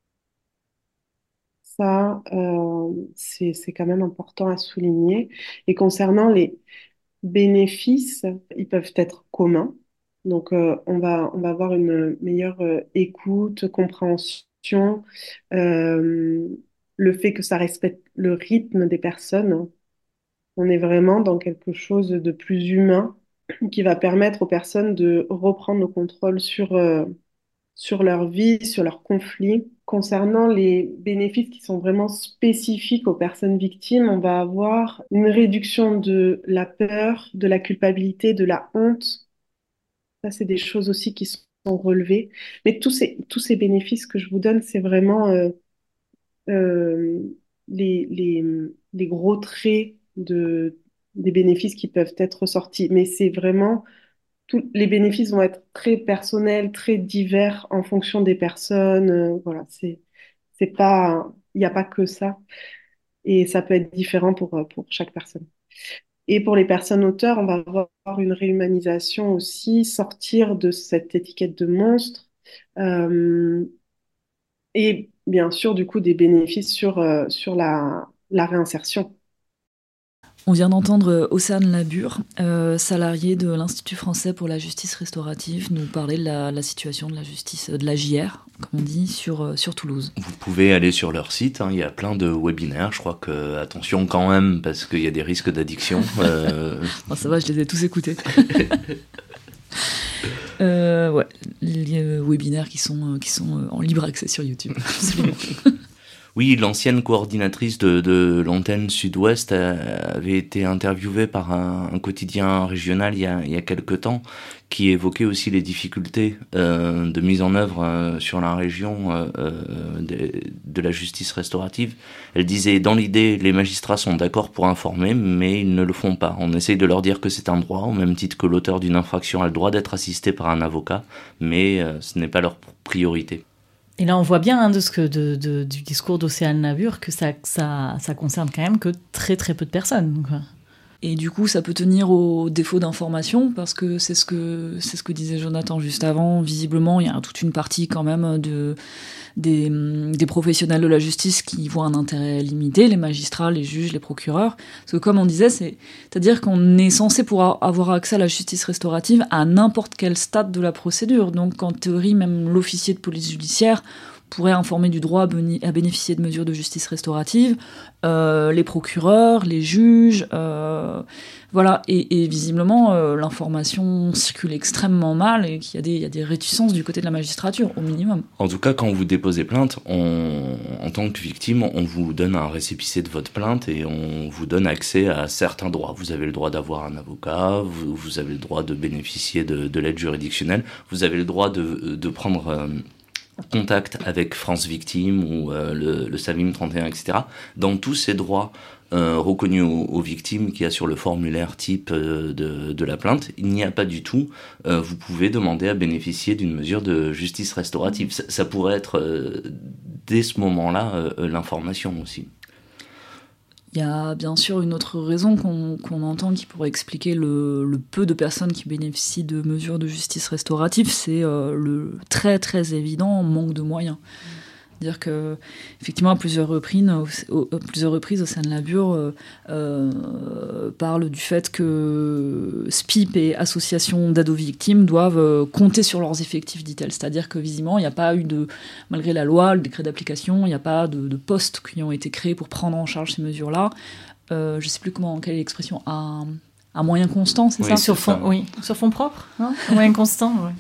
Ça, euh, c'est, c'est quand même important à souligner. Et concernant les bénéfices, ils peuvent être communs. Donc, euh, on va, on va avoir une meilleure euh, écoute, compréhension, euh, le fait que ça respecte le rythme des personnes. On est vraiment dans quelque chose de plus humain qui va permettre aux personnes de reprendre le contrôle sur, euh, sur leur vie, sur leurs conflits. Concernant les bénéfices qui sont vraiment spécifiques aux personnes victimes, on va avoir une réduction de la peur, de la culpabilité, de la honte. Ça, c'est des choses aussi qui sont relevées. Mais tous ces, tous ces bénéfices que je vous donne, c'est vraiment euh, euh, les, les, les gros traits de, des bénéfices qui peuvent être ressortis. Mais c'est vraiment, tous les bénéfices vont être très personnels, très divers en fonction des personnes. Euh, voilà, c'est, c'est pas, il n'y a pas que ça. Et ça peut être différent pour, euh, pour chaque personne. Et pour les personnes auteurs, on va avoir une réhumanisation aussi, sortir de cette étiquette de monstre. Euh, et bien sûr, du coup, des bénéfices sur, euh, sur la, la réinsertion. On vient d'entendre Océane Labure, euh, salariée de l'Institut français pour la justice restaurative, nous parler de la, la situation de la justice, de la J R, comme on dit, sur, euh, sur Toulouse. Vous pouvez aller sur leur site, hein, il y a plein de webinaires, je crois que, attention quand même, parce qu'il y a des risques d'addiction. Euh... oh, ça va, je les ai tous écoutés. euh, ouais, les webinaires qui sont, qui sont en libre accès sur YouTube, absolument. Oui, l'ancienne coordinatrice de, de l'antenne Sud-Ouest avait été interviewée par un, un quotidien régional il y a, il y a quelque temps, qui évoquait aussi les difficultés euh, de mise en œuvre euh, sur la région euh, de, de la justice restaurative. Elle disait, dans l'idée, les magistrats sont d'accord pour informer, mais ils ne le font pas. On essaye de leur dire que c'est un droit, au même titre que l'auteur d'une infraction a le droit d'être assisté par un avocat, mais euh, ce n'est pas leur priorité. Et là, on voit bien hein, de ce que, de, de, du discours d'Océane Labure que ça, ça, ça concerne quand même que très très peu de personnes. Quoi. Et du coup, ça peut tenir au défaut d'information, parce que c'est ce que, c'est ce que disait Jonathan juste avant. Visiblement, il y a toute une partie quand même de, des, des professionnels de la justice qui voient un intérêt limité, les magistrats, les juges, les procureurs. Parce que comme on disait, c'est, c'est-à-dire qu'on est censé pouvoir avoir accès à la justice restaurative à n'importe quel stade de la procédure. Donc en théorie, même l'officier de police judiciaire pourraient informer du droit à, béni- à bénéficier de mesures de justice restaurative, euh, les procureurs, les juges, euh, voilà. Et, et visiblement, euh, l'information circule extrêmement mal et qu'il y a des, il y a des réticences du côté de la magistrature, au minimum. En tout cas, quand vous déposez plainte, on, en tant que victime, on vous donne un récépissé de votre plainte et on vous donne accès à certains droits. Vous avez le droit d'avoir un avocat, vous, vous avez le droit de bénéficier de, de l'aide juridictionnelle, vous avez le droit de, de prendre euh, contact avec France Victime ou euh, le, le Savim trente et un, et cetera. Dans tous ces droits euh, reconnus aux, aux victimes qu'il y a sur le formulaire type euh, de, de la plainte, il n'y a pas du tout. Euh, vous pouvez demander à bénéficier d'une mesure de justice restaurative. Ça, ça pourrait être, euh, dès ce moment-là, euh, l'information aussi. Il y a bien sûr une autre raison qu'on, qu'on entend qui pourrait expliquer le, le peu de personnes qui bénéficient de mesures de justice restaurative, c'est euh, le très très évident manque de moyens. C'est-à-dire que, effectivement, à plusieurs reprises, au, à plusieurs reprises, Océane Labure euh, euh, parle du fait que S P I P et associations d'aide aux victimes doivent euh, compter sur leurs effectifs, dit-elle. C'est-à-dire que, visiblement, il n'y a pas eu de, malgré la loi, le décret d'application, il n'y a pas de, de postes qui ont été créés pour prendre en charge ces mesures-là. Euh, je ne sais plus comment, quelle est l'expression, à, à moyen constant, c'est oui, ça sur fond, oui, sur fond propre, hein, à moyen constant, oui.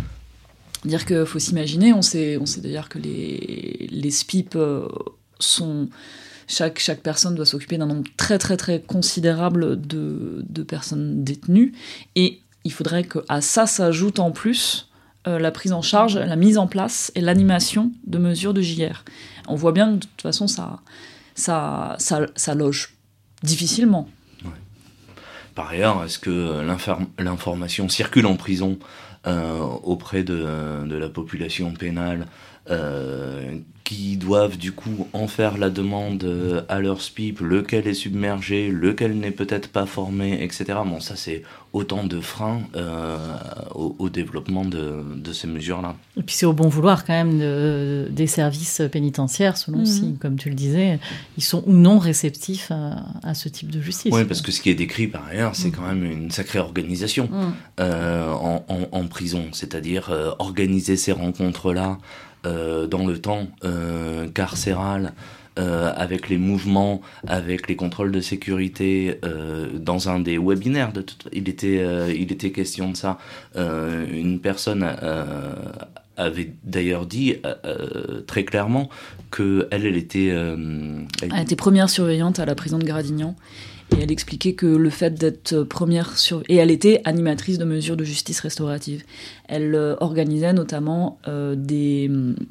Dire qu'il faut s'imaginer, on sait, on sait d'ailleurs que les, les S P I P sont... Chaque, chaque personne doit s'occuper d'un nombre très très très considérable de, de personnes détenues. Et il faudrait qu'à ça s'ajoute en plus euh, la prise en charge, la mise en place et l'animation de mesures de J R. On voit bien que de toute façon ça, ça, ça, ça loge difficilement. Ouais. Par ailleurs, est-ce que l'inform- l'information circule en prison Euh, auprès de, de la population pénale euh, qui doivent du coup en faire la demande à leur S P I P, lequel est submergé, lequel n'est peut-être pas formé, et cetera. Bon, ça c'est autant de freins euh, au, au développement de, de ces mesures-là. Et puis c'est au bon vouloir quand même de, des services pénitentiaires, selon mmh. si, comme tu le disais, ils sont ou non réceptifs à, à ce type de justice. Oui, parce que ce qui est décrit par ailleurs, c'est mmh. quand même une sacrée organisation mmh. euh, en, en, en prison, c'est-à-dire euh, organiser ces rencontres-là euh, dans le temps euh, carcéral, Euh, avec les mouvements, avec les contrôles de sécurité, euh, dans un des webinaires, de tout, il, était, euh, il était question de ça. Euh, une personne euh, avait d'ailleurs dit euh, très clairement qu'elle, elle était... Euh, elle... elle était première surveillante à la prison de Gradignan. Et elle expliquait que le fait d'être première sur... Et elle était animatrice de mesures de justice restaurative. Elle euh, organisait notamment euh, des,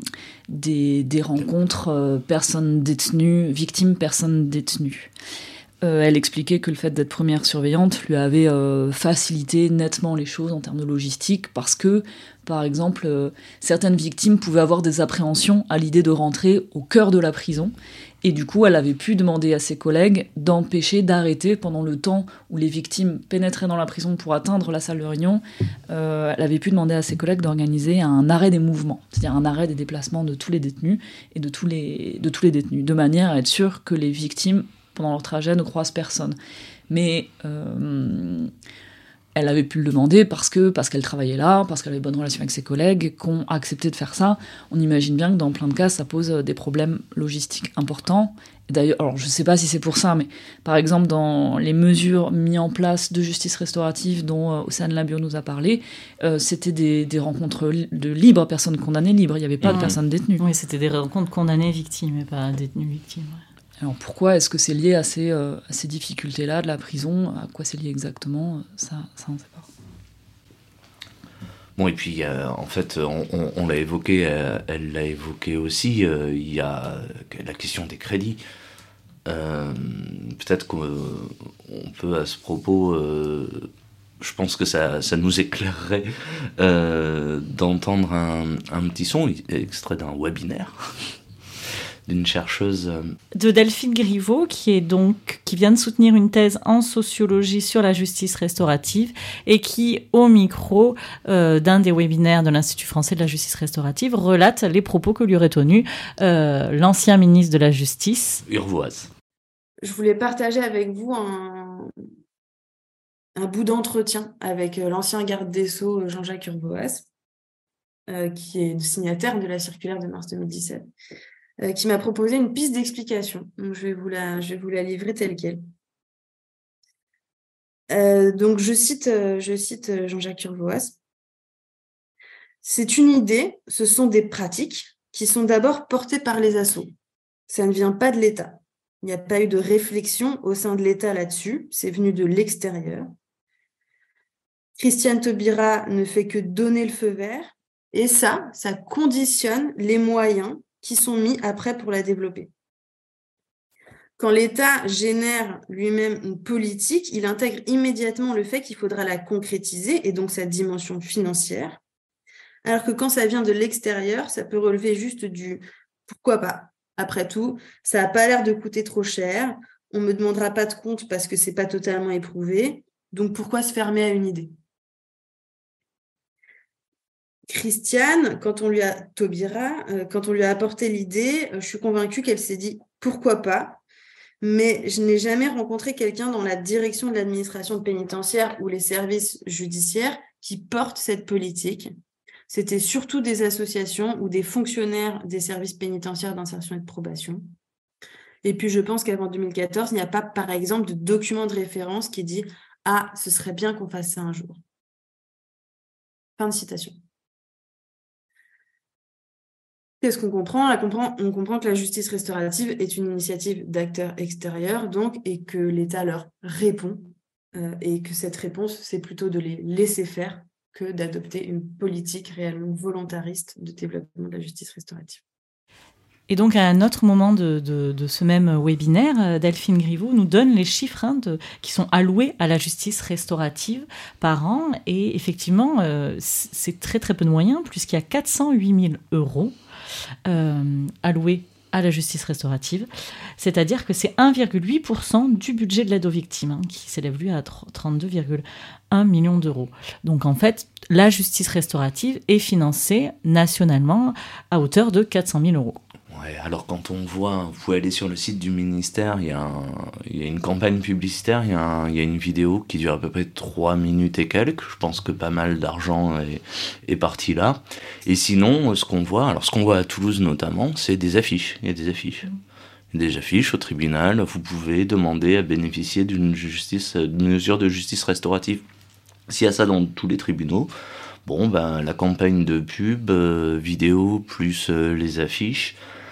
des, des rencontres euh, personnes détenues, victimes personnes détenues. Euh, elle expliquait que le fait d'être première surveillante lui avait euh, facilité nettement les choses en termes de logistique, parce que, par exemple, euh, certaines victimes pouvaient avoir des appréhensions à l'idée de rentrer au cœur de la prison. Et du coup, elle avait pu demander à ses collègues d'empêcher, d'arrêter pendant le temps où les victimes pénétraient dans la prison pour atteindre la salle de réunion. Euh, elle avait pu demander à ses collègues d'organiser un arrêt des mouvements, c'est-à-dire un arrêt des déplacements de tous les détenus et de tous les, de tous les détenus, de manière à être sûre que les victimes, pendant leur trajet, ne croisent personne. Mais euh, elle avait pu le demander parce, que, parce qu'elle travaillait là, parce qu'elle avait bonne relation avec ses collègues, qu'on a accepté de faire ça. On imagine bien que dans plein de cas, ça pose des problèmes logistiques importants. Et d'ailleurs, alors je ne sais pas si c'est pour ça, mais par exemple, dans les mesures mises en place de justice restaurative dont euh, Océane Labure nous a parlé, euh, c'était des, des rencontres de libres, personnes condamnées libres, il n'y avait pas mmh. de personnes détenues. Oui, c'était des rencontres condamnées victimes et pas détenues victimes. Ouais. Alors pourquoi est-ce que c'est lié à ces, euh, à ces difficultés-là de la prison ? À quoi c'est lié exactement ? Ça, ça on ne sait pas. Bon, et puis euh, en fait, on, on, on l'a évoqué, euh, elle l'a évoqué aussi, euh, il y a la question des crédits. Euh, peut-être qu'on peut à ce propos, euh, je pense que ça, ça nous éclairerait euh, d'entendre un, un petit son extrait d'un webinaire d'une chercheuse de Delphine Griveaux, qui est donc qui vient de soutenir une thèse en sociologie sur la justice restaurative et qui, au micro euh, d'un des webinaires de l'Institut français de la justice restaurative, relate les propos que lui aurait tenus euh, l'ancien ministre de la Justice, Urvoas. Je voulais partager avec vous un, un bout d'entretien avec l'ancien garde des Sceaux Jean-Jacques Urvoas. euh, qui est signataire de la circulaire de mars deux mille dix-sept, euh, qui m'a proposé une piste d'explication. Donc, je vais vous la, je vais vous la livrer telle quelle. Euh, donc, je cite, euh, je cite Jean-Jacques Urvoas. C'est une idée, ce sont des pratiques qui sont d'abord portées par les assos. Ça ne vient pas de l'État. Il n'y a pas eu de réflexion au sein de l'État là-dessus. C'est venu de l'extérieur. Christiane Taubira ne fait que donner le feu vert. Et ça, ça conditionne les moyens qui sont mis après pour la développer. Quand l'État génère lui-même une politique, il intègre immédiatement le fait qu'il faudra la concrétiser et donc sa dimension financière. Alors que quand ça vient de l'extérieur, ça peut relever juste du « pourquoi pas ». Après tout, ça n'a pas l'air de coûter trop cher, on ne me demandera pas de compte parce que ce n'est pas totalement éprouvé, donc pourquoi se fermer à une idée ? Christiane, quand on lui a, Taubira, euh, quand on lui a apporté l'idée, euh, je suis convaincue qu'elle s'est dit « pourquoi pas ?» Mais je n'ai jamais rencontré quelqu'un dans la direction de l'administration pénitentiaire ou les services judiciaires qui porte cette politique. C'était surtout des associations ou des fonctionnaires des services pénitentiaires d'insertion et de probation. Et puis, je pense qu'avant deux mille quatorze, il n'y a pas, par exemple, de document de référence qui dit « Ah, ce serait bien qu'on fasse ça un jour. » Fin de citation. Qu'est-ce qu'on comprend ? On comprend, on comprend que la justice restaurative est une initiative d'acteurs extérieurs, donc, et que l'État leur répond, euh, et que cette réponse, c'est plutôt de les laisser faire que d'adopter une politique réellement volontariste de développement de la justice restaurative. Et donc, à un autre moment de, de, de ce même webinaire, Delphine Griveaux nous donne les chiffres hein, de, qui sont alloués à la justice restaurative par an. Et effectivement, euh, c'est très très peu de moyens, puisqu'il y a quatre cent huit mille euros euh, alloués à la justice restaurative. C'est-à-dire que c'est un virgule huit pour cent du budget de l'aide aux victimes, hein, qui s'élève lui à trente-deux virgule un millions d'euros. Donc en fait, la justice restaurative est financée nationalement à hauteur de quatre cent mille euros. Ouais, alors quand on voit, vous pouvez aller sur le site du ministère, il y a, un, il y a une campagne publicitaire, il y, a un, il y a une vidéo qui dure à peu près trois minutes et quelques. Je pense que pas mal d'argent est, est parti là. Et sinon, ce qu'on voit, alors ce qu'on voit à Toulouse notamment, c'est des affiches. Il y a des affiches. Mmh. Des affiches au tribunal. Vous pouvez demander à bénéficier d'une justice, d'une mesure de justice restaurative. S'il y a ça dans tous les tribunaux, bon, ben la campagne de pub, euh, vidéo plus euh, les affiches.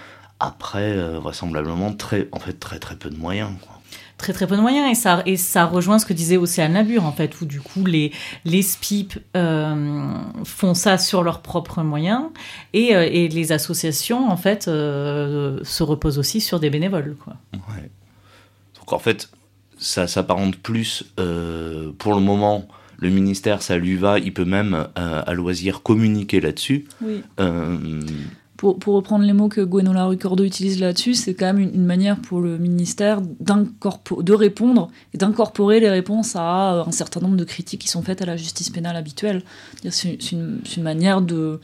Après, euh, vraisemblablement, très, en fait, très très peu de moyens, quoi. Très très peu de moyens, et ça, et ça rejoint ce que disait Océane Labure, en fait, où du coup les, les S P I P euh, font ça sur leurs propres moyens, et, euh, et les associations, en fait, euh, se reposent aussi sur des bénévoles, quoi. Ouais. Donc en fait, ça s'apparente plus, euh, pour le moment, le ministère, ça lui va, il peut même, euh, à loisir, communiquer là-dessus. Oui. Euh, Pour, pour reprendre les mots que Gwenola Ricordo utilise là-dessus, c'est quand même une, une manière pour le ministère de répondre et d'incorporer les réponses à un certain nombre de critiques qui sont faites à la justice pénale habituelle. C'est, c'est, une, c'est une manière de,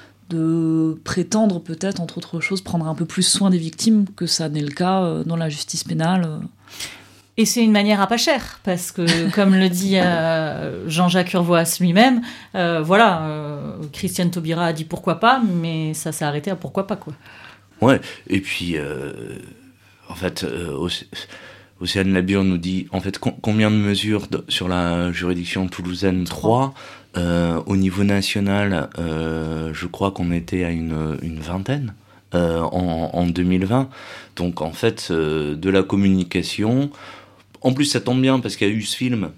de prétendre peut-être, entre autres choses, prendre un peu plus soin des victimes que ça n'est le cas dans la justice pénale. Et c'est une manière à pas cher, parce que, comme le dit euh, Jean-Jacques Urvoas lui-même, euh, voilà, euh, Christiane Taubira a dit pourquoi pas, mais ça s'est arrêté à pourquoi pas, quoi. Ouais, et puis, euh, en fait, euh, Océane Labure nous dit, en fait, com- combien de mesures de, sur la juridiction toulousaine ? Trois. Euh, au niveau national, euh, je crois qu'on était à une, une vingtaine. Euh, en, en deux mille vingt. Donc, en fait, euh, de la communication. En plus, ça tombe bien parce qu'il y a eu ce film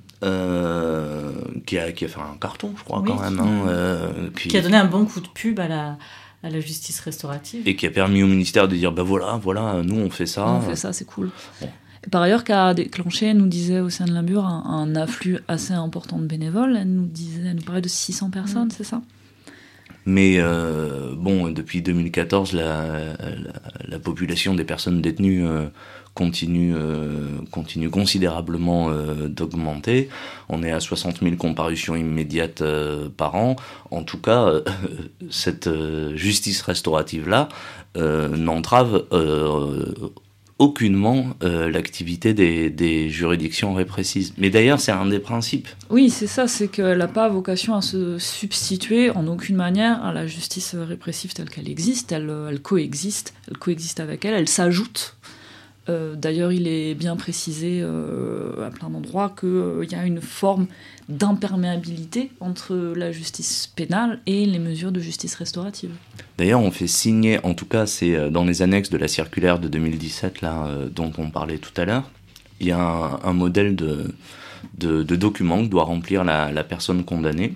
euh, qui, a, qui a fait un carton, je crois, oui, quand même. Hein, euh, puis, qui a donné un bon coup de pub à la, à la justice restaurative. Et qui a permis au ministère de dire, ben bah voilà, voilà, nous on fait ça. On fait ça, c'est cool. Bon. Et par ailleurs, qu'a déclenché, nous disait Océane Labure, un, un afflux assez important de bénévoles. Elle nous disait, elle nous parlait de six cents personnes, mmh. c'est ça ? Mais euh, bon, depuis deux mille quatorze, la, la, la population des personnes détenues euh, continue, euh, continue considérablement euh, d'augmenter. On est à soixante mille comparutions immédiates euh, par an. En tout cas, euh, cette euh, justice restaurative-là euh, n'entrave euh, aucunement euh, l'activité des, des juridictions répressives. Mais d'ailleurs, c'est un des principes. Oui, c'est ça, c'est qu'elle n'a pas vocation à se substituer en aucune manière à la justice répressive telle qu'elle existe. Elle, elle coexiste, elle coexiste avec elle, elle s'ajoute. Euh, d'ailleurs, il est bien précisé euh, à plein d'endroits qu'il euh, y a une forme d'imperméabilité entre la justice pénale et les mesures de justice restaurative. D'ailleurs, on fait signer, en tout cas, c'est dans les annexes de la circulaire de deux mille dix-sept, là, euh, dont on parlait tout à l'heure, il y a un, un modèle de, de, de document que doit remplir la, la personne condamnée.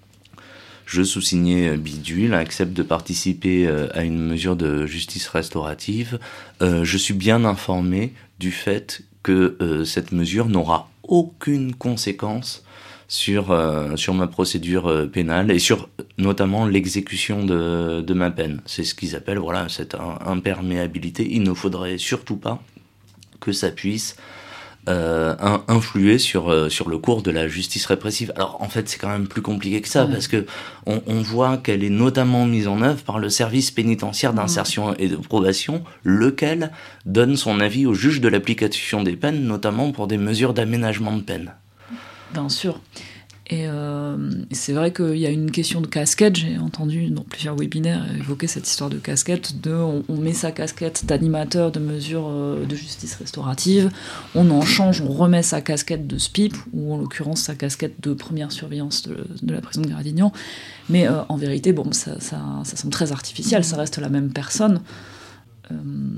Je, sous-signé bidule, accepte de participer à une mesure de justice restaurative. Euh, je suis bien informé du fait que euh, cette mesure n'aura aucune conséquence sur, euh, sur ma procédure euh, pénale et sur notamment l'exécution de, de ma peine. C'est ce qu'ils appellent voilà, cette imperméabilité. Il ne faudrait surtout pas que ça puisse Euh, influer sur, euh, sur le cours de la justice répressive. Alors en fait c'est quand même plus compliqué que ça, mmh. parce que on, on voit qu'elle est notamment mise en œuvre par le service pénitentiaire d'insertion mmh. et de probation, lequel donne son avis au juge de l'application des peines, notamment pour des mesures d'aménagement de peine. Bien sûr. Et euh, c'est vrai qu'il y a une question de casquette, j'ai entendu dans plusieurs webinaires évoquer cette histoire de casquette, de on, on met sa casquette d'animateur de mesures euh, de justice restaurative, on en change, on remet sa casquette de S P I P, ou en l'occurrence sa casquette de première surveillance de, de la prison de Gradignan, mais euh, en vérité, bon, ça, ça, ça semble très artificiel, ça reste la même personne. Euh,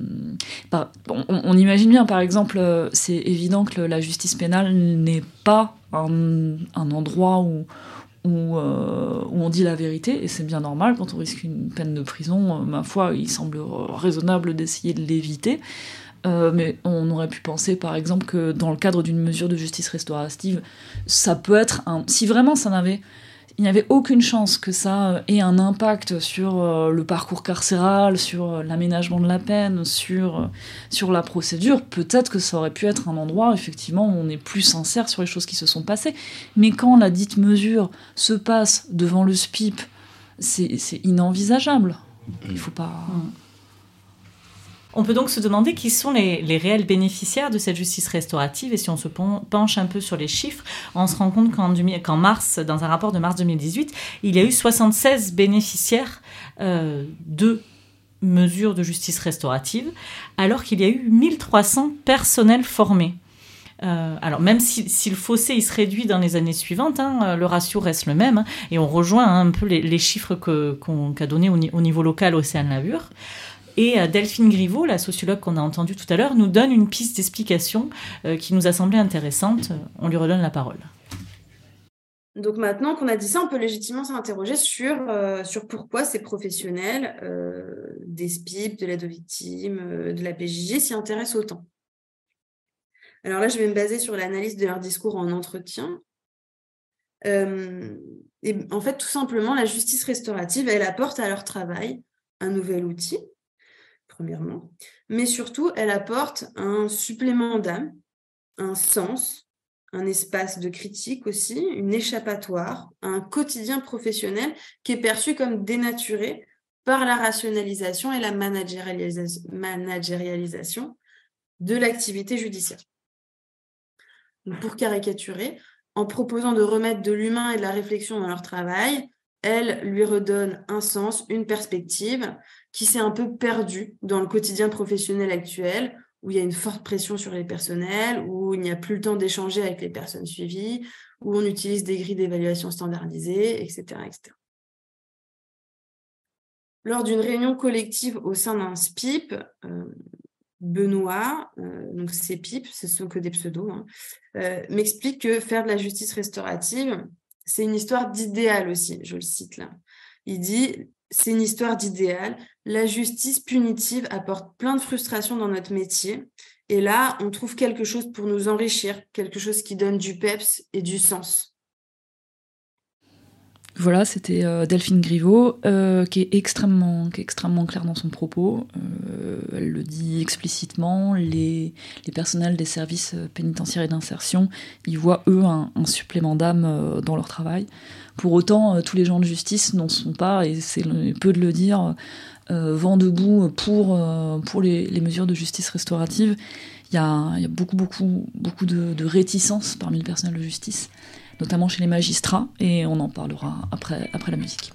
par, on, on imagine bien, par exemple, euh, c'est évident que le, la justice pénale n'est pas un, un endroit où, où, euh, où on dit la vérité, et c'est bien normal, quand on risque une peine de prison, euh, ma foi, il semble raisonnable d'essayer de l'éviter. Euh, mais on aurait pu penser, par exemple, que dans le cadre d'une mesure de justice restaurative, ça peut être un... Si vraiment ça n'avait... Il n'y avait aucune chance que ça ait un impact sur euh, le parcours carcéral, sur euh, l'aménagement de la peine, sur, euh, sur la procédure. Peut-être que ça aurait pu être un endroit, effectivement, où on est plus sincère sur les choses qui se sont passées. Mais quand la dite mesure se passe devant le S P I P, c'est, c'est inenvisageable. Il faut pas... Mmh. On peut donc se demander qui sont les, les réels bénéficiaires de cette justice restaurative, et si on se penche un peu sur les chiffres, on se rend compte qu'en, qu'en mars, dans un rapport de mars deux mille dix-huit, il y a eu soixante-seize bénéficiaires euh, de mesures de justice restaurative, alors qu'il y a eu mille trois cents personnels formés. Euh, alors même si, si le fossé il se réduit dans les années suivantes, hein, le ratio reste le même, hein, et on rejoint hein, un peu les, les chiffres que, qu'on, qu'a donné au, au niveau local Océane Labure. Et Delphine Griveaux, la sociologue qu'on a entendue tout à l'heure, nous donne une piste d'explication euh, qui nous a semblé intéressante. On lui redonne la parole. Donc maintenant qu'on a dit ça, on peut légitimement s'interroger sur, euh, sur pourquoi ces professionnels euh, des S P I P, de l'aide aux victimes, euh, de la P J J s'y intéressent autant. Alors là, je vais me baser sur l'analyse de leur discours en entretien. Euh, et en fait, tout simplement, la justice restaurative, elle apporte à leur travail un nouvel outil, premièrement, mais surtout, elle apporte un supplément d'âme, un sens, un espace de critique aussi, une échappatoire, un quotidien professionnel qui est perçu comme dénaturé par la rationalisation et la managérialisation, managérialisation de l'activité judiciaire. Donc, pour caricaturer, en proposant de remettre de l'humain et de la réflexion dans leur travail, elle lui redonne un sens, une perspective qui s'est un peu perdue dans le quotidien professionnel actuel, où il y a une forte pression sur les personnels, où il n'y a plus le temps d'échanger avec les personnes suivies, où on utilise des grilles d'évaluation standardisées, et cetera, et cetera. Lors d'une réunion collective au sein d'un S P I P, euh, Benoît, euh, donc ces P I P, ce sont que des pseudos, hein, euh, m'explique que faire de la justice restaurative, c'est une histoire d'idéal aussi, je le cite là. Il dit, c'est une histoire d'idéal. La justice punitive apporte plein de frustration dans notre métier. Et là, on trouve quelque chose pour nous enrichir, quelque chose qui donne du peps et du sens. Voilà, c'était euh, Delphine Griveaux, euh, qui est extrêmement, qui est extrêmement claire dans son propos. Euh, elle le dit explicitement. Les, les personnels des services pénitentiaires et d'insertion, ils voient eux un, un supplément d'âme euh, dans leur travail. Pour autant, euh, tous les gens de justice n'en sont pas, et c'est le, peu de le dire, euh, vent debout pour euh, pour les, les mesures de justice restaurative. Il y a, il y a beaucoup, beaucoup, beaucoup de, de réticence parmi le personnel de justice, notamment chez les magistrats, et on en parlera après, après la musique.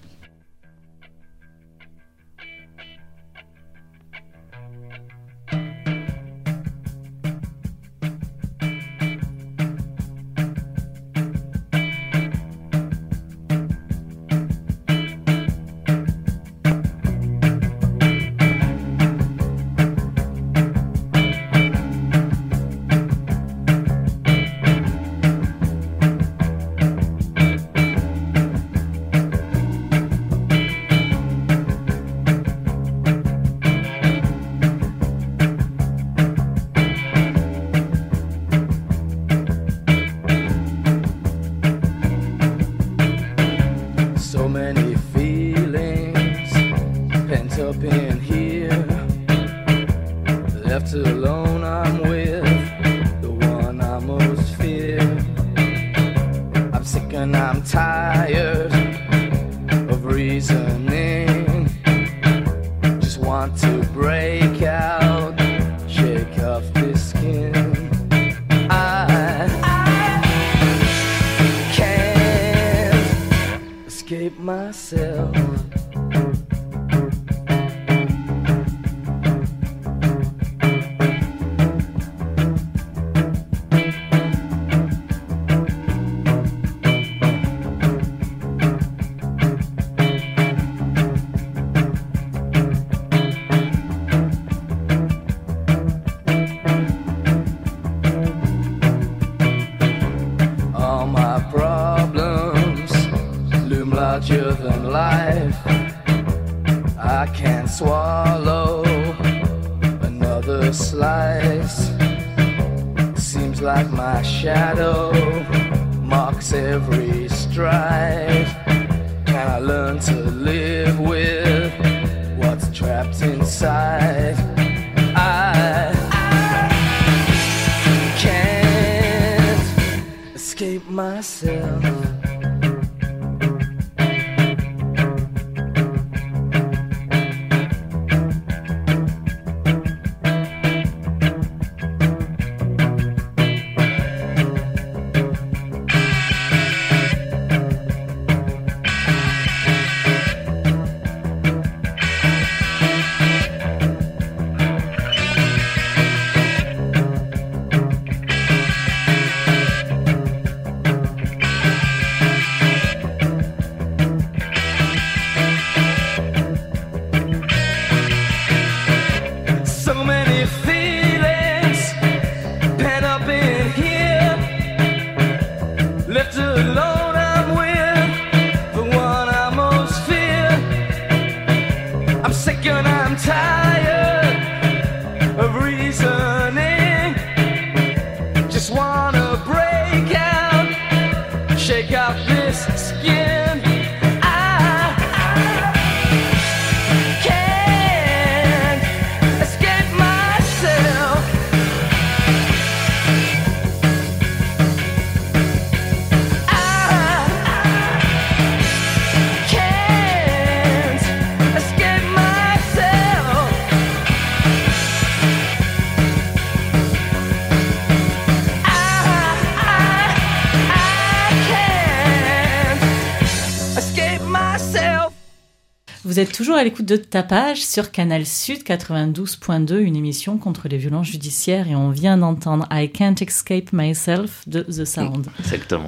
Vous êtes toujours à l'écoute de Tapage sur Canal Sud quatre-vingt-douze point deux, une émission contre les violences judiciaires, et on vient d'entendre I Can't Escape Myself de The Sound. Exactement.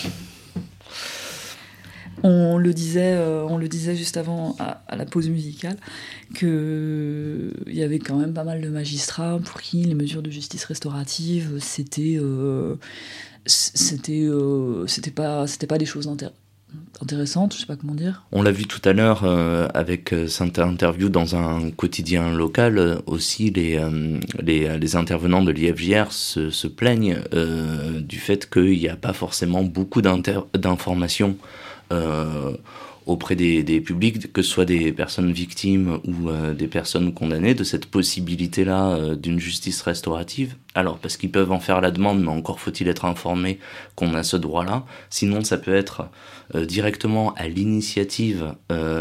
On le disait, euh, on le disait juste avant à, à la pause musicale, qu'il y avait quand même pas mal de magistrats pour qui les mesures de justice restaurative, c'était, euh, c'était, euh, c'était pas, c'était pas des choses intéressantes. intéressante, je sais pas comment dire. On l'a vu tout à l'heure euh, avec euh, cette interview dans un quotidien local, euh, aussi les, euh, les, les intervenants de l'I F J R se, se plaignent euh, du fait qu'il n'y a pas forcément beaucoup d'informations euh, auprès des, des publics, que ce soit des personnes victimes ou euh, des personnes condamnées, de cette possibilité-là euh, d'une justice restaurative. Alors, parce qu'ils peuvent en faire la demande, mais encore faut-il être informé qu'on a ce droit-là. Sinon, ça peut être euh, directement à l'initiative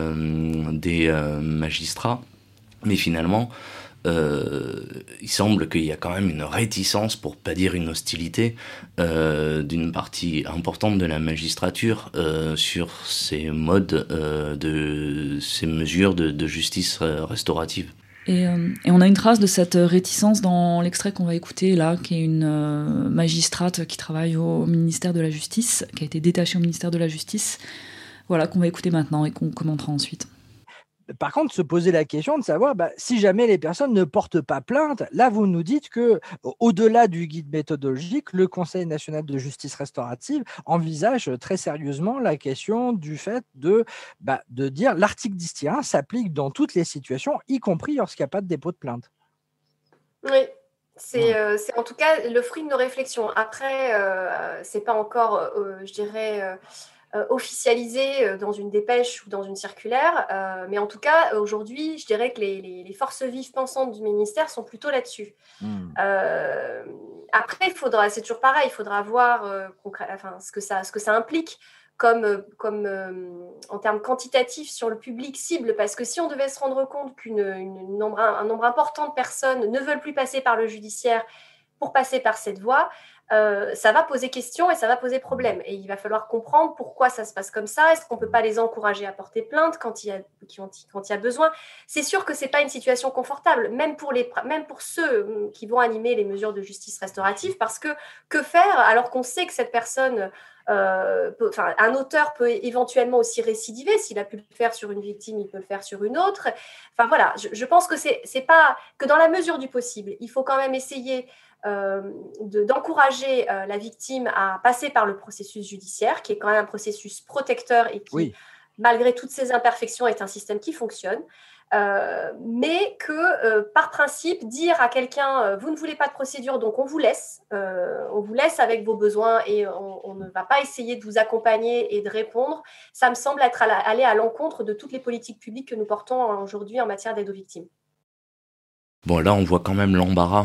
euh, des euh, magistrats. Mais finalement, euh, il semble qu'il y a quand même une réticence, pour pas dire une hostilité, euh, d'une partie importante de la magistrature euh, sur ces modes, euh, de ces mesures de, de justice restaurative. Et, euh, et on a une trace de cette réticence dans l'extrait qu'on va écouter là, qui est une euh, magistrate qui travaille au ministère de la Justice, qui a été détachée au ministère de la Justice, voilà, qu'on va écouter maintenant et qu'on commentera ensuite. Par contre, se poser la question de savoir bah, si jamais les personnes ne portent pas plainte. Là, vous nous dites que, au-delà du guide méthodologique, le Conseil national de justice restaurative envisage très sérieusement la question du fait de, bah, de dire l'article dix tiret un s'applique dans toutes les situations, y compris lorsqu'il n'y a pas de dépôt de plainte. Oui. C'est, euh, c'est en tout cas le fruit de nos réflexions. Après, euh, c'est pas encore, euh, je dirais, euh, euh, officialisé dans une dépêche ou dans une circulaire, euh, mais en tout cas, aujourd'hui, je dirais que les, les, les forces vives pensantes du ministère sont plutôt là-dessus. Mmh. Euh, après, il faudra, c'est toujours pareil, il faudra voir euh, concré- enfin, ce que ça, ce que ça implique. Comme, comme euh, en termes quantitatifs sur le public cible, parce que si on devait se rendre compte qu'une une nombre, un nombre important de personnes ne veulent plus passer par le judiciaire pour passer par cette voie, euh, ça va poser question et ça va poser problème. Et il va falloir comprendre pourquoi ça se passe comme ça. Est-ce qu'on ne peut pas les encourager à porter plainte quand il y a, quand il y a besoin ? C'est sûr que ce n'est pas une situation confortable, même pour, les, même pour ceux qui vont animer les mesures de justice restaurative, parce que que faire alors qu'on sait que cette personne... Euh, peut, enfin, un auteur peut éventuellement aussi récidiver. S'il a pu le faire sur une victime, il peut le faire sur une autre. Enfin voilà, je, je pense que c'est, c'est pas que dans la mesure du possible, il faut quand même essayer euh, de, d'encourager euh, la victime à passer par le processus judiciaire, qui est quand même un processus protecteur et qui, oui. malgré toutes ses imperfections, est un système qui fonctionne. Euh, mais que euh, par principe, dire à quelqu'un euh, vous ne voulez pas de procédure, donc on vous laisse, euh, on vous laisse avec vos besoins et on, on ne va pas essayer de vous accompagner et de répondre, ça me semble être à la, aller à l'encontre de toutes les politiques publiques que nous portons aujourd'hui en matière d'aide aux victimes. Bon, là on voit quand même l'embarras.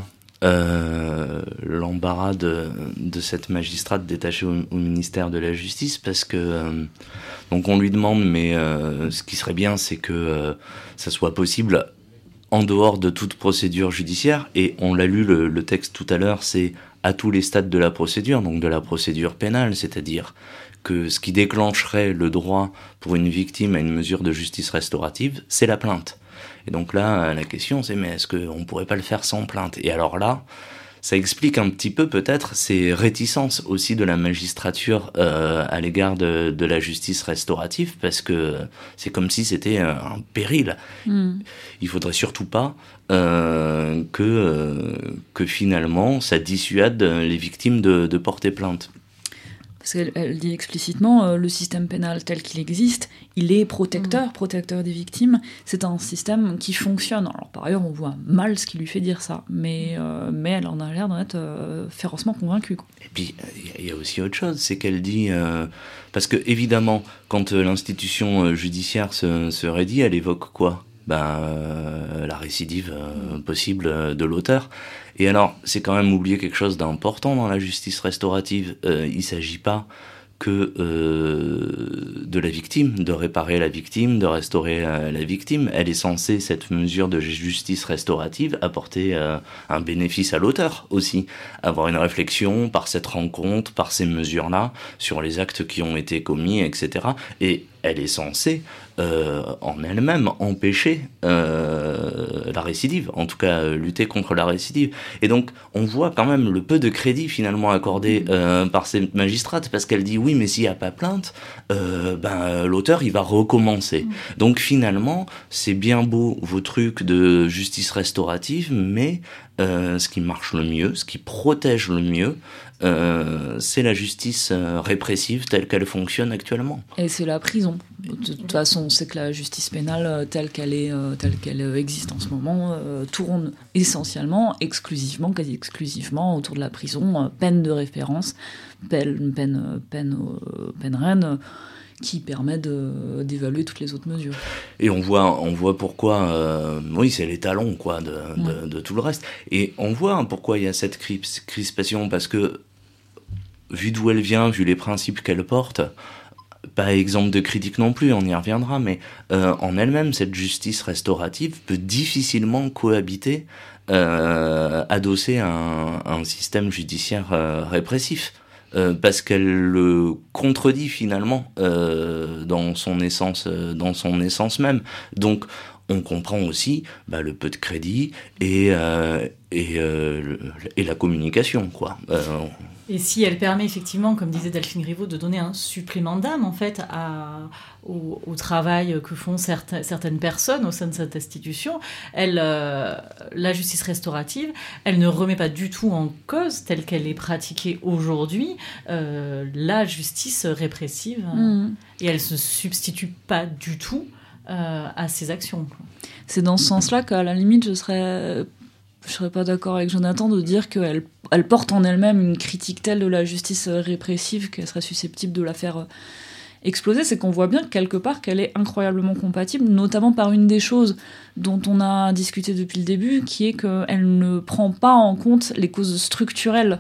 Euh, l'embarras de, de cette magistrate détachée au, au ministère de la Justice, parce que euh, donc on lui demande, mais euh, ce qui serait bien, c'est que euh, ça soit possible en dehors de toute procédure judiciaire, et on l'a lu le, le texte tout à l'heure, c'est à tous les stades de la procédure, donc de la procédure pénale, c'est-à-dire que ce qui déclencherait le droit pour une victime à une mesure de justice restaurative, c'est la plainte. Et donc là, la question, c'est mais est-ce qu'on ne pourrait pas le faire sans plainte ? Et alors là, ça explique un petit peu peut-être ces réticences aussi de la magistrature euh, à l'égard de, de la justice restaurative, parce que c'est comme si c'était un péril. Mmh. Il ne faudrait surtout pas euh, que, euh, que finalement ça dissuade les victimes de, de porter plainte. Parce qu'elle elle dit explicitement, euh, le système pénal tel qu'il existe, il est protecteur, mmh. protecteur des victimes. C'est un système qui fonctionne. Alors par ailleurs, on voit mal ce qui lui fait dire ça, mais, euh, mais elle en a l'air d'en être euh, férocement convaincue. Quoi. Et puis, il y a aussi autre chose, c'est qu'elle dit... Euh, parce que évidemment, quand euh, l'institution judiciaire se, se rédit, elle évoque quoi ? Ben, euh, la récidive euh, possible de l'auteur. Et alors, c'est quand même oublier quelque chose d'important dans la justice restaurative. Euh, il ne s'agit pas que euh, de la victime, de réparer la victime, de restaurer euh, la victime. Elle est censée, cette mesure de justice restaurative, apporter euh, un bénéfice à l'auteur aussi. Avoir une réflexion par cette rencontre, par ces mesures-là, sur les actes qui ont été commis, et cetera. Et elle est censée, euh, en elle-même, empêcher euh, la récidive, en tout cas euh, lutter contre la récidive. Et donc, on voit quand même le peu de crédit finalement accordé euh, par cette magistrate, parce qu'elle dit oui, mais s'il n'y a pas plainte, euh, ben, l'auteur, il va recommencer. Mmh. Donc finalement, c'est bien beau vos trucs de justice restaurative, mais euh, ce qui marche le mieux, ce qui protège le mieux, Euh, c'est la justice euh, répressive telle qu'elle fonctionne actuellement. Et c'est la prison. De toute façon, c'est que la justice pénale telle qu'elle est, euh, telle qu'elle existe en ce moment, euh, tourne essentiellement, exclusivement, quasi exclusivement autour de la prison, euh, peine de référence, peine, peine, peine, euh, peine reine. qui permet de, d'évaluer toutes les autres mesures. Et on voit, on voit pourquoi, euh, oui, c'est l'étalon quoi, de, ouais. de, de tout le reste. Et on voit hein, pourquoi il y a cette crispation, parce que, vu d'où elle vient, vu les principes qu'elle porte, pas exemple de critique non plus, on y reviendra, mais euh, en elle-même, cette justice restaurative peut difficilement cohabiter, euh, adossée à un, à un système judiciaire euh, répressif. Euh, parce qu'elle le contredit finalement euh, dans son essence, euh, dans son essence même. Donc, on comprend aussi bah, le peu de crédit et euh, et, euh, le, et la communication, quoi. Euh, Et si elle permet effectivement, comme disait Delphine Griveaux, de donner un supplément d'âme en fait à, au, au travail que font certains, certaines personnes au sein de cette institution, elle, euh, la justice restaurative, elle ne remet pas du tout en cause, telle qu'elle est pratiquée aujourd'hui, euh, la justice répressive. Mmh. Et elle ne se substitue pas du tout euh, à ces actions. C'est dans ce sens-là qu'à la limite, je serais... Je ne serais pas d'accord avec Jonathan de dire qu'elle elle porte en elle-même une critique telle de la justice répressive qu'elle serait susceptible de la faire exploser. C'est qu'on voit bien quelque part qu'elle est incroyablement compatible, notamment par une des choses dont on a discuté depuis le début, qui est qu'elle ne prend pas en compte les causes structurelles,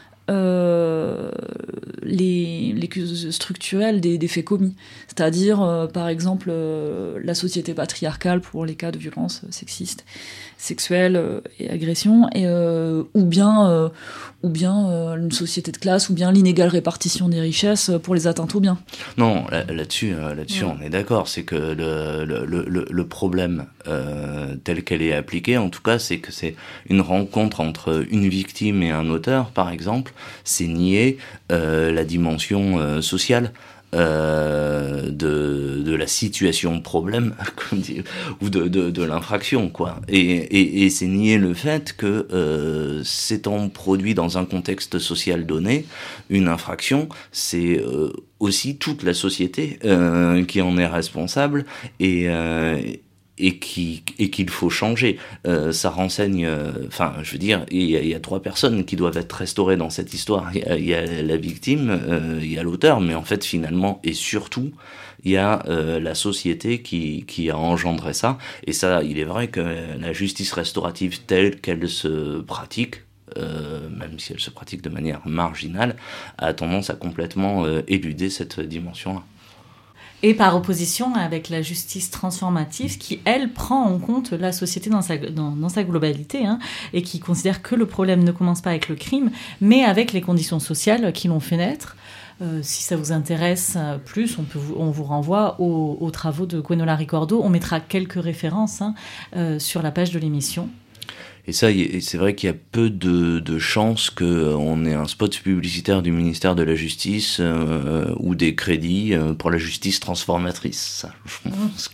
euh, les, les causes structurelles des, des faits commis. C'est-à-dire, euh, par exemple, euh, la société patriarcale pour les cas de violences sexistes, sexuelle euh, et agression, et, euh, ou bien, euh, ou bien euh, une société de classe, ou bien l'inégale répartition des richesses pour les atteintes aux biens. Non, là, là-dessus, euh, là-dessus ouais. on est d'accord. C'est que le, le, le, le problème euh, tel qu'elle est appliquée, en tout cas, c'est que c'est une rencontre entre une victime et un auteur, par exemple, c'est nier euh, la dimension euh, sociale. Euh, de, de la situation problème comme dit, ou de, de, de l'infraction quoi et, et, et c'est nier le fait que euh, s'étant produit dans un contexte social donné, une infraction c'est euh, aussi toute la société euh, qui en est responsable et euh, et qui et qu'il faut changer. Euh, ça renseigne, enfin, euh, je veux dire, il y, y a trois personnes qui doivent être restaurées dans cette histoire. Il y, y a la victime, euh, il y a l'auteur, mais en fait, finalement, et surtout, il y a euh, la société qui qui a engendré ça. Et ça, il est vrai que la justice restaurative telle qu'elle se pratique, euh, même si elle se pratique de manière marginale, a tendance à complètement euh, éluder cette dimension-là. Et par opposition avec la justice transformative qui, elle, prend en compte la société dans sa, dans, dans sa globalité hein, et qui considère que le problème ne commence pas avec le crime, mais avec les conditions sociales qui l'ont fait naître. Euh, si ça vous intéresse plus, on, peut vous, on vous renvoie aux, aux travaux de Gwenola Ricordo. On mettra quelques références hein, euh, sur la page de l'émission. Et ça, c'est vrai qu'il y a peu de, de chances qu'on ait un spot publicitaire du ministère de la Justice euh, ou des crédits euh, pour la justice transformatrice. Ça,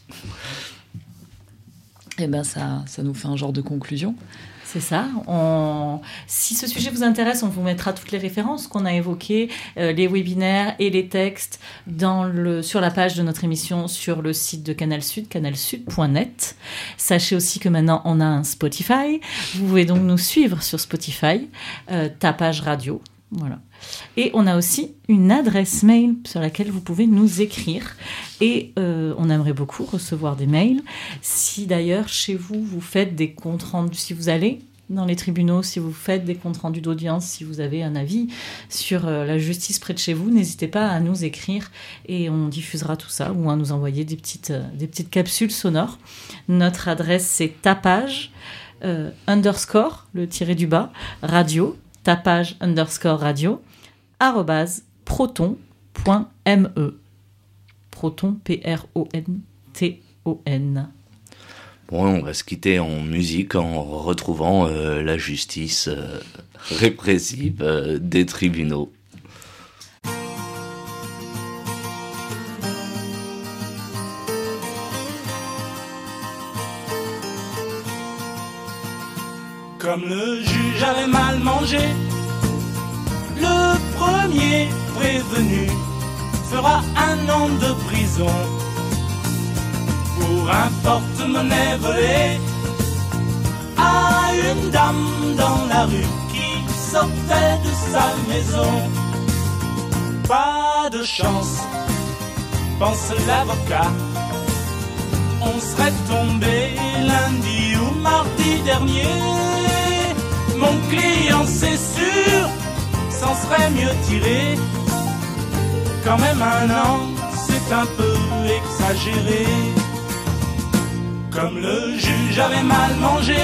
eh ben ça, ça nous fait un genre de conclusion. C'est ça. On... Si ce sujet vous intéresse, on vous mettra toutes les références qu'on a évoquées, euh, les webinaires et les textes dans le... sur la page de notre émission sur le site de Canal Sud, canal sud point net. Sachez aussi que maintenant, on a un Spotify. Vous pouvez donc nous suivre sur Spotify, euh, ta page radio. Voilà. Et on a aussi une adresse mail sur laquelle vous pouvez nous écrire. Et euh, on aimerait beaucoup recevoir des mails. Si d'ailleurs, chez vous, vous faites des comptes rendus, si vous allez dans les tribunaux, si vous faites des comptes rendus d'audience, si vous avez un avis sur euh, la justice près de chez vous, n'hésitez pas à nous écrire et on diffusera tout ça ou à nous envoyer des petites, euh, des petites capsules sonores. Notre adresse, c'est tapage euh, underscore, le tiré du bas, radio, tapage underscore radio, arrobase proton point me. Proton, P R O N T O N. Bon, on va se quitter en musique en retrouvant euh, la justice euh, répressive euh, des tribunaux. Comme le juge avait mal mangé, le premier prévenu fera un an de prison pour un porte-monnaie volé à une dame dans la rue qui sortait de sa maison. Pas de chance, pense l'avocat. On serait tombé lundi ou mardi dernier. Mon client, c'est sûr, s'en serait mieux tiré. Quand même un an, c'est un peu exagéré. Comme le juge avait mal mangé,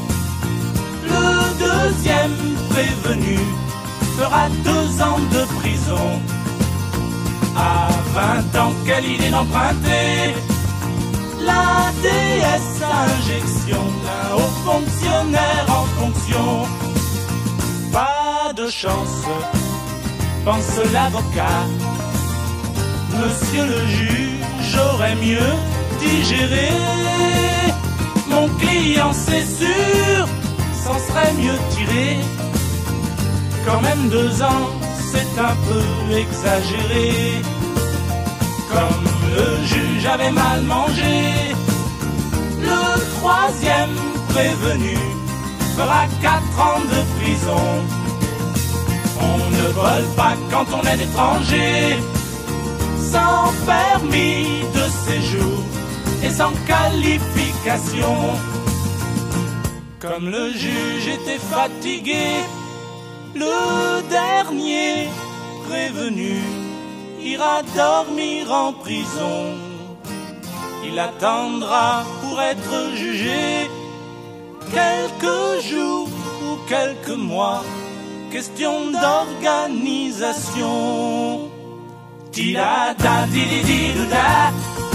le deuxième prévenu fera deux ans de prison. À vingt ans, quelle idée d'emprunter la déesse injection d'un haut fonctionnaire en fonction. Pas de chance, pense l'avocat. Monsieur le juge aurait mieux digéré. Mon client, c'est sûr, s'en serait mieux tiré. Quand même deux ans, c'est un peu exagéré. Comme le juge avait mal mangé, le troisième prévenu fera quatre ans de prison. On ne vole pas quand on est étranger, sans permis de séjour et sans qualification. Comme le juge était fatigué, le dernier prévenu ira dormir en prison. Il attendra pour être jugé quelques jours ou quelques mois. Question d'organisation. Di-da da di-di-di-do-da,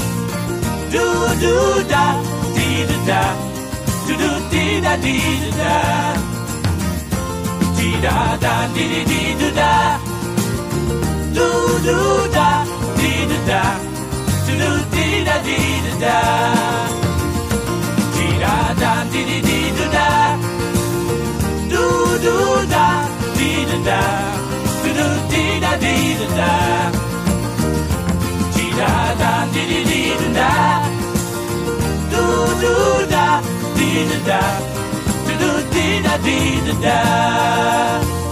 do-do-da, di-do-da, do-do-di-da-di-do-da, di-da-da di-di-di-do-da, do-do-da, di-do-da, do-do-di-da-di-do-da, di-da-da di-di-di-do-da, do-do-da, di-do-da, do-do-di-da-di-do-da. Da da di di di da, do do da di da, do do di da di da.